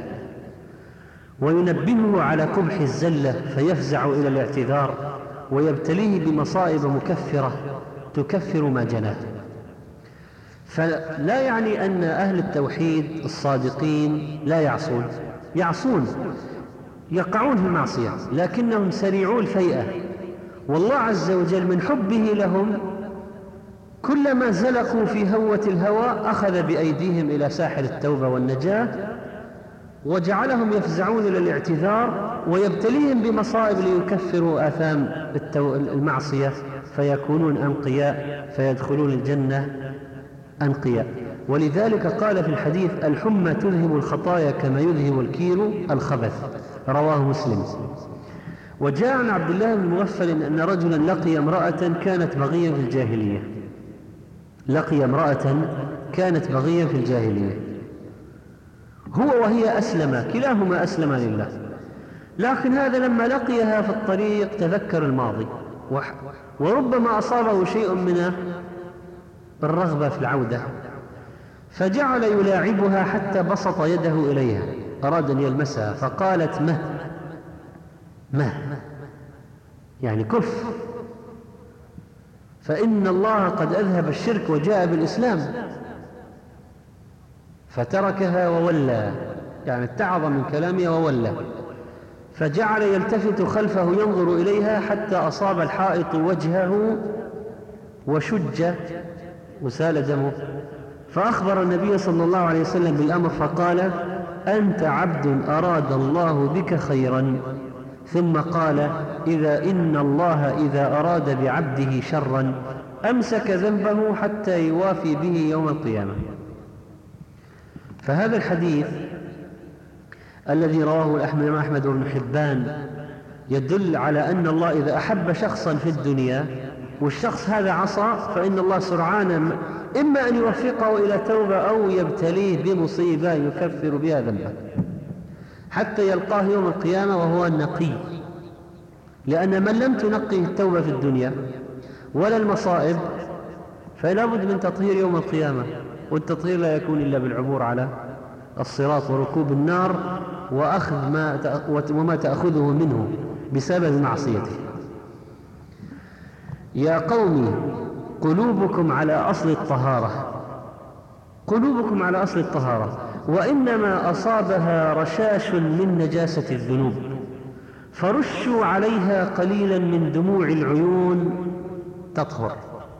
وينبهه على قبح الزلة فيفزع إلى الاعتذار ويبتليه بمصائب مكفرة تكفر ما جناه. فلا يعني أن أهل التوحيد الصادقين لا يعصون، يعصون يقعون في المعصية لكنهم سريعو الفيئة، والله عز وجل من حبه لهم كلما زلقوا في هوة الهوى أخذ بأيديهم إلى ساحل التوبة والنجاة وجعلهم يفزعون إلى الاعتذار ويبتليهم بمصائب ليكفروا آثام المعصية فيكونون أنقياء فيدخلون الجنة أنقياء. ولذلك قال في الحديث: الحمى تذهب الخطايا كما يذهب الكير الخبث، رواه مسلم. وجاء عن عبد الله بن مغفل أن رجلا لقي امرأة كانت بغيا في الجاهلية، لقي امرأة كانت بغيا في الجاهلية هو وهي أسلم، كلاهما أسلم لله، لكن هذا لما لقيها في الطريق تذكر الماضي، وربما أصابه شيء من الرغبة في العودة، فجعل يلاعبها حتى بسط يده إليها، أراد أن يلمسها، فقالت مه مه يعني كف، فإن الله قد أذهب الشرك وجاء بالإسلام، فتركها وولى، يعني اتعظ من كلامها وولى، فجعل يلتفت خلفه ينظر إليها حتى أصاب الحائط وجهه وشج وسال دمه، فأخبر النبي صلى الله عليه وسلم بالأمر فقال: أنت عبد أراد الله بك خيرا. ثم قال: إذا إن الله إذا أراد بعبده شرا أمسك ذنبه حتى يوافي به يوم القيامة. فهذا الحديث الذي رواه الإمام أحمد بن حبان يدل على أن الله إذا أحب شخصا في الدنيا والشخص هذا عصى فإن الله سرعان إما أن يوفقه إلى توبة أو يبتليه بمصيبة يكفر بها ذنبه حتى يلقاه يوم القيامة وهو النقي، لأن من لم تنقيه التوبة في الدنيا ولا المصائب فلا بد من تطهير يوم القيامة، والتطهير لا يكون إلا بالعبور على الصراط وركوب النار وأخذ ما وما تأخذه منه بسبب معصيته. يا قوم قلوبكم على أصل الطهارة، قلوبكم على أصل الطهارة، وإنما أصابها رشاش من نجاسة الذنوب، فرشوا عليها قليلا من دموع العيون تطهر.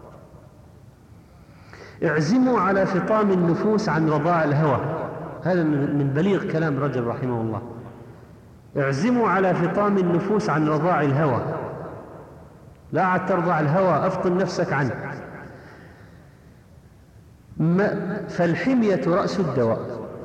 اعزموا على فطام النفوس عن رضاع الهوى، هذا من بليغ كلام رجب رحمه الله. اعزموا على فطام النفوس عن رضاع الهوى، لا عاد ترضع الهوى، أفطن نفسك عنه. فالحمية رأس الدواء،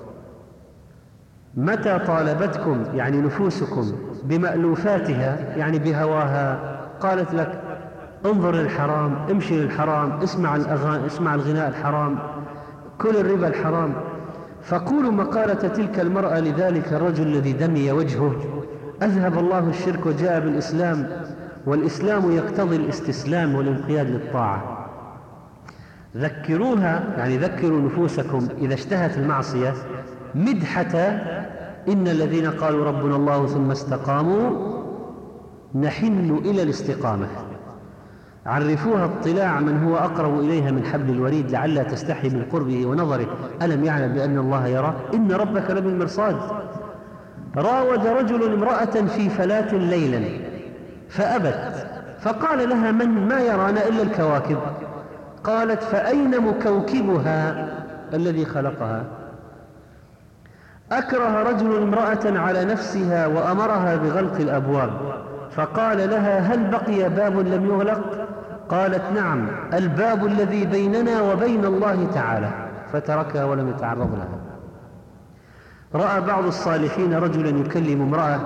متى طالبتكم يعني نفوسكم بمألوفاتها يعني بهواها، قالت لك انظر للحرام، امشي للحرام، اسمع الأغاني، اسمع الغناء الحرام، كل الربا الحرام، فقولوا مقالة تلك المرأة لذلك الرجل الذي دمي وجهه: أذهب الله الشرك وجاء بالإسلام، والإسلام يقتضي الاستسلام والانقياد للطاعة. ذكروها يعني ذكروا نفوسكم إذا اشتهت المعصية مدحة إن الذين قالوا ربنا الله ثم استقاموا نحن إلى الاستقامة. عرفوها اطلاع من هو أقرب إليها من حبل الوريد لعلها تستحي من قربه ونظره، ألم يعلم بأن الله يرى، إن ربك لبالمرصاد. راود رجل امرأة في فلاة ليلا فأبت، فقال لها: من ما يرانا إلا الكواكب. قالت: فأين مكوكبها الذي خلقها؟ أكره رجل امرأة على نفسها وأمرها بغلق الأبواب، فقال لها: هل بقي باب لم يغلق؟ قالت: نعم، الباب الذي بيننا وبين الله تعالى، فتركها ولم يتعرض لها. رأى بعض الصالحين رجلا يكلم امرأة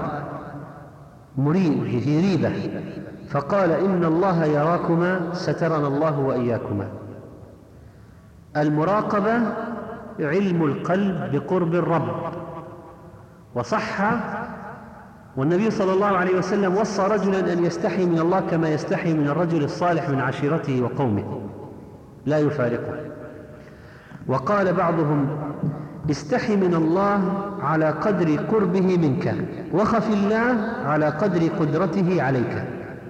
مريب في ريبة، فقال: إن الله يراكما سترنا الله وإياكما. المراقبة علم القلب بقرب الرب، وصح والنبي صلى الله عليه وسلم وصى رجلا أن يستحي من الله كما يستحي من الرجل الصالح من عشيرته وقومه لا يفارقه. وقال بعضهم: استحي من الله على قدر قربه منك، وخف الله على قدر قدرته عليك.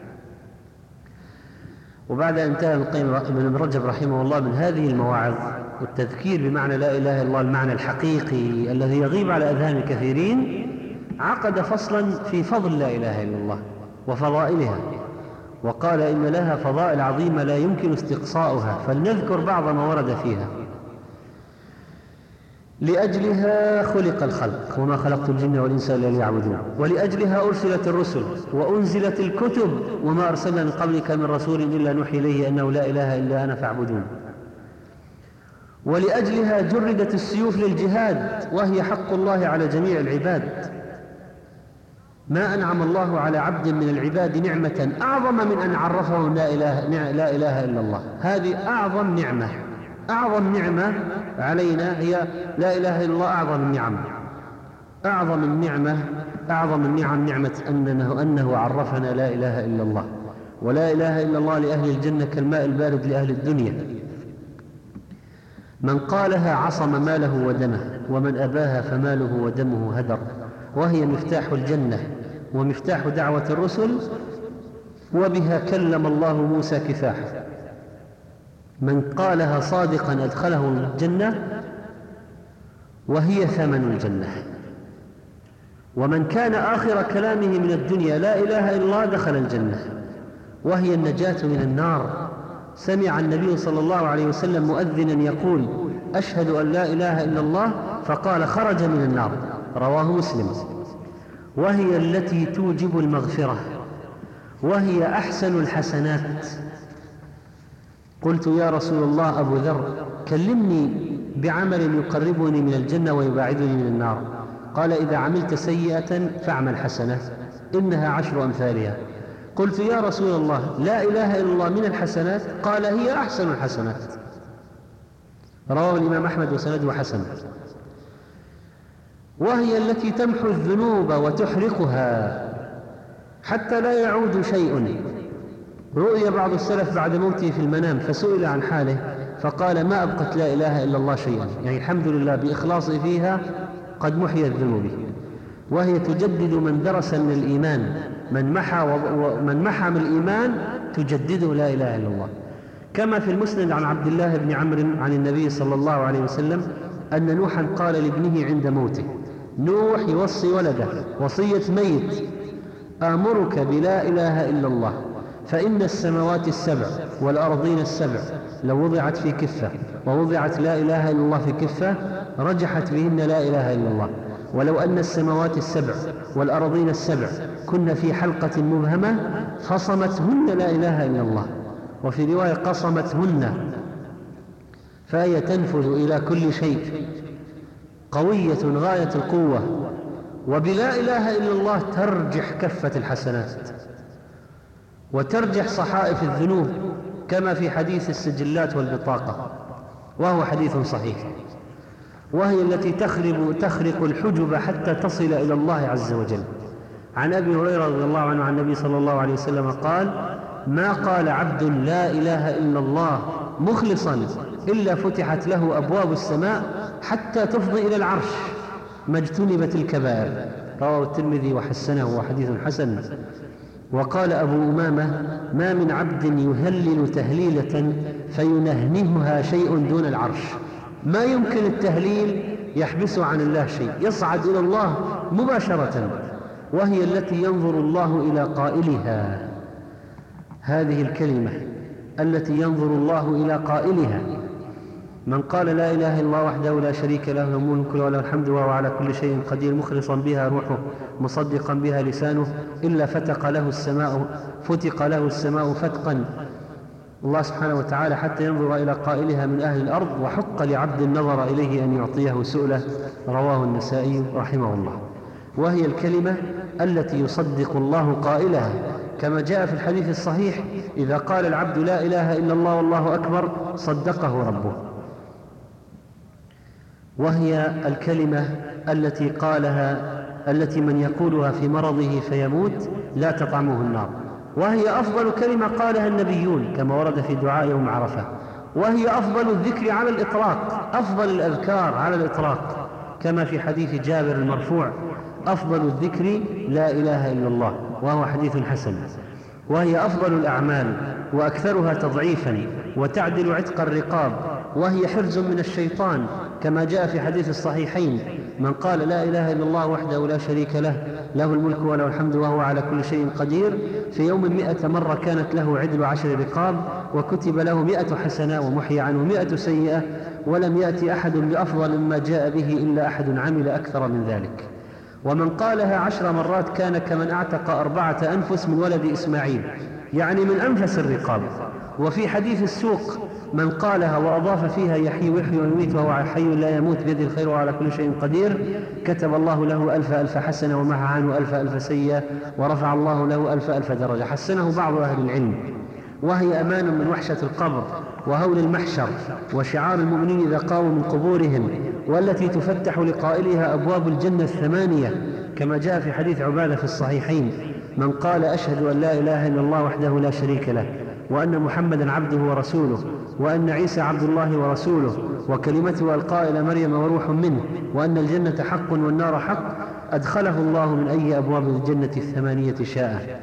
وبعد أن انتهى ابن رجب رحمه الله من هذه المواعظ والتذكير بمعنى لا إله إلا الله المعنى الحقيقي الذي يغيب على أذهان كثيرين، عقد فصلا في فضل لا إله إلا الله وفضائلها، وقال: إن لها فضائل عظيمة لا يمكن استقصاؤها، فلنذكر بعض ما ورد فيها. لأجلها خلق الخلق، وما خلقت الجن والإنس إلا ليعبدون، ولأجلها أرسلت الرسل وأنزلت الكتب، وما أرسلنا من قبلك من رسول إلا نوحي إليه أنه لا إله إلا أنا فاعبدون. ولأجلها جردت السيوف للجهاد، وهي حق الله على جميع العباد. ما أنعم الله على عبد من العباد نعمة أعظم من أن عرفه لا إله, لا إله إلا الله. هذه أعظم نعمة، أعظم نعمة علينا هي لا إله إلا الله، أعظم النعم. أعظم النعمة أعظم النعم نعمة أنه, أنه عرفنا لا إله إلا الله. ولا إله إلا الله لأهل الجنة كالماء البارد لأهل الدنيا. من قالها عصم ماله ودمه، ومن أباها فماله ودمه هدر. وهي مفتاح الجنة ومفتاح دعوة الرسل، وبها كلم الله موسى كفاحا. من قالها صادقا أدخله الجنة، وهي ثمن الجنة. ومن كان آخر كلامه من الدنيا لا إله إلا الله دخل الجنة، وهي النجاة من النار. سمع النبي صلى الله عليه وسلم مؤذنا يقول: أشهد أن لا إله إلا الله، فقال: خرج من النار. رواه مسلم. وهي التي توجب المغفرة، وهي أحسن الحسنات. قلت: يا رسول الله، أبو ذر، كلمني بعمل يقربني من الجنة ويباعدني من النار. قال: إذا عملت سيئة فاعمل حسنة إنها عشر أمثالها. قلت: يا رسول الله، لا إله إلا الله من الحسنات؟ قال: هي أحسن الحسنات. رواه الإمام أحمد وسنده حسن. وهي التي تمحو الذنوب وتحرقها حتى لا يعود شيء. رؤي بعض السلف بعد موته في المنام فسئل عن حاله فقال: ما أبقت لا إله إلا الله شيئا، يعني الحمد لله بإخلاصه فيها قد محيت ذنوبه. وهي تجدد من درس من الإيمان، من محى ومن محى من الإيمان تجدده لا إله إلا الله. كما في المسند عن عبد الله بن عمرو عن النبي صلى الله عليه وسلم أن نوحا قال لابنه عند موته، نوح يوصي ولده وصية ميت: آمرك بلا إله إلا الله، فإن السماوات السبع والأرضين السبع لو وضعت في كفة ووضعت لا إله إلا الله في كفة رجحت بهن لا إله إلا الله، ولو أن السماوات السبع والأرضين السبع كن في حلقة مبهمة خصمتهن لا إله إلا الله، وفي رواية قصمتهن. فهي تنفذ إلى كل شيء، قوية غاية القوة. وبلا إله إلا الله ترجح كفة الحسنات وترجح صحائف الذنوب، كما في حديث السجلات والبطاقة، وهو حديث صحيح. وهي التي تخرب تخرق الحجب حتى تصل إلى الله عز وجل. عن أبي هريرة رضي الله عنه عن النبي صلى الله عليه وسلم قال: ما قال عبد لا إله إلا الله مخلصا إلا فتحت له أبواب السماء حتى تفضي إلى العرش ما اجتنبت الكبائر. رواه الترمذي وحسنه وحديث حسن. وقال أبو أمامة: ما من عبد يهلل تهليلة فينهنهها شيء دون العرش، ما يمكن التهليل يحبسه عن الله شيء، يصعد إلى الله مباشرة. وهي التي ينظر الله إلى قائلها. هذه الكلمة التي ينظر الله إلى قائلها. من قال لا إله إلا الله وحده لا شريك له، له الملك وله الحمد وهو على كل شيء قدير، مخلصا بها روحه مصدقا بها لسانه، إلا فتق له السماء فتق له السماء فتقا الله سبحانه وتعالى حتى ينظر إلى قائلها من أهل الأرض، وحق لعبد النظر إليه أن يعطيه سؤله. رواه النسائي رحمه الله. وهي الكلمة التي يصدق الله قائلها، كما جاء في الحديث الصحيح: إذا قال العبد لا إله إلا الله والله أكبر صدقه ربه. وهي الكلمة التي قالها التي من يقولها في مرضه فيموت لا تطعمه النار. وهي أفضل كلمة قالها النبيون كما ورد في دعاء يوم عرفة. وهي أفضل الذكر على الإطلاق، أفضل الأذكار على الإطلاق، كما في حديث جابر المرفوع: أفضل الذكر لا إله إلا الله، وهو حديث حسن. وهي أفضل الأعمال وأكثرها تضعيفا، وتعدل عتق الرقاب، وهي حرز من الشيطان، كما جاء في حديث الصحيحين: من قال لا إله إلا الله وحده لا شريك له، له الملك وله الحمد وهو على كل شيء قدير، في يوم مئة مرة كانت له عدل عشر رقاب، وكتب له مئة حسنة ومحي عنه مئة سيئة، ولم يأتي أحد بأفضل مما جاء به إلا أحد عمل أكثر من ذلك. ومن قالها عشر مرات كان كمن أعتق أربعة أنفس من ولد إسماعيل، يعني من أنفس الرقاب. وفي حديث السوق: من قالها وأضاف فيها يحيي ويحيي ويميت وهو حي لا يموت بيده الخير وعلى كل شيء قدير، كتب الله له ألف ألف حسنة ومحى عنه ألف ألف سيئة، ورفع الله له ألف ألف درجة. حسنه بعض أهل العلم. وهي أمان من وحشة القبر وهول المحشر، وشعار المؤمنين إذا قاموا من قبورهم: والتي تفتح لقائلها أبواب الجنة الثمانية، كما جاء في حديث عبادة في الصحيحين: من قال أشهد أن لا إله إلا الله وحده لا شريك له، وأن محمدا عبده ورسوله، وأن عيسى عبد الله ورسوله، وكلمته ألقاها إلى مريم وروح منه، وأن الجنة حق والنار حق، أدخله الله من أي أبواب الجنة الثمانية شاء.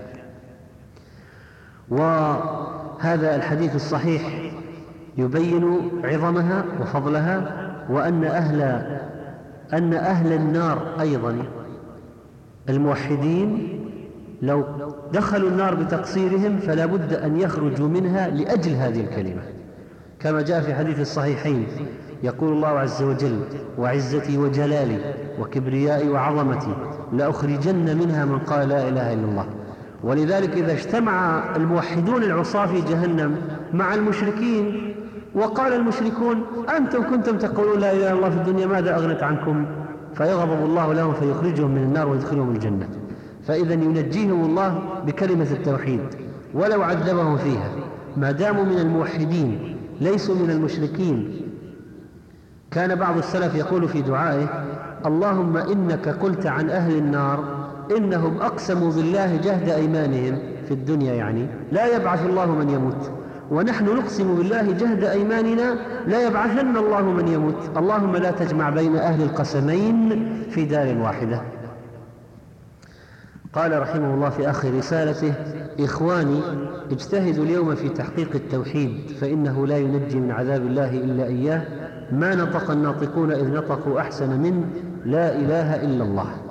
وهذا الحديث الصحيح يبين عظمها وفضلها، وأن أهل أن أهل النار أيضا الموحدين لو دخلوا النار بتقصيرهم فلا بد أن يخرجوا منها لأجل هذه الكلمة، كما جاء في حديث الصحيحين: يقول الله عز وجل: وعزتي وجلالي وكبريائي وعظمتي لأخرجن منها من قال لا إله إلا الله. ولذلك إذا اجتمع الموحدون العصاة في جهنم مع المشركين وقال المشركون: أنتم كنتم تقولون لا إله إلا الله في الدنيا، ماذا أغنت عنكم؟ فيغضب الله لهم فيخرجهم من النار ويدخلهم الجنة. فإذا ينجيهم الله بكلمة التوحيد ولو عذبهم فيها، ما داموا من الموحدين ليسوا من المشركين. كان بعض السلف يقول في دعائه: اللهم إنك قلت عن أهل النار إنهم أقسموا بالله جهد أيمانهم في الدنيا، يعني لا يبعث الله من يموت، ونحن نقسم بالله جهد أيماننا لا يبعثن الله من يموت، اللهم لا تجمع بين أهل القسمين في دار واحدة. قال رحمه الله في آخر رسالته: إخواني، اجتهدوا اليوم في تحقيق التوحيد، فإنه لا ينجي من عذاب الله إلا إياه. ما نطق الناطقون إذ نطقوا أحسن من لا إله إلا الله.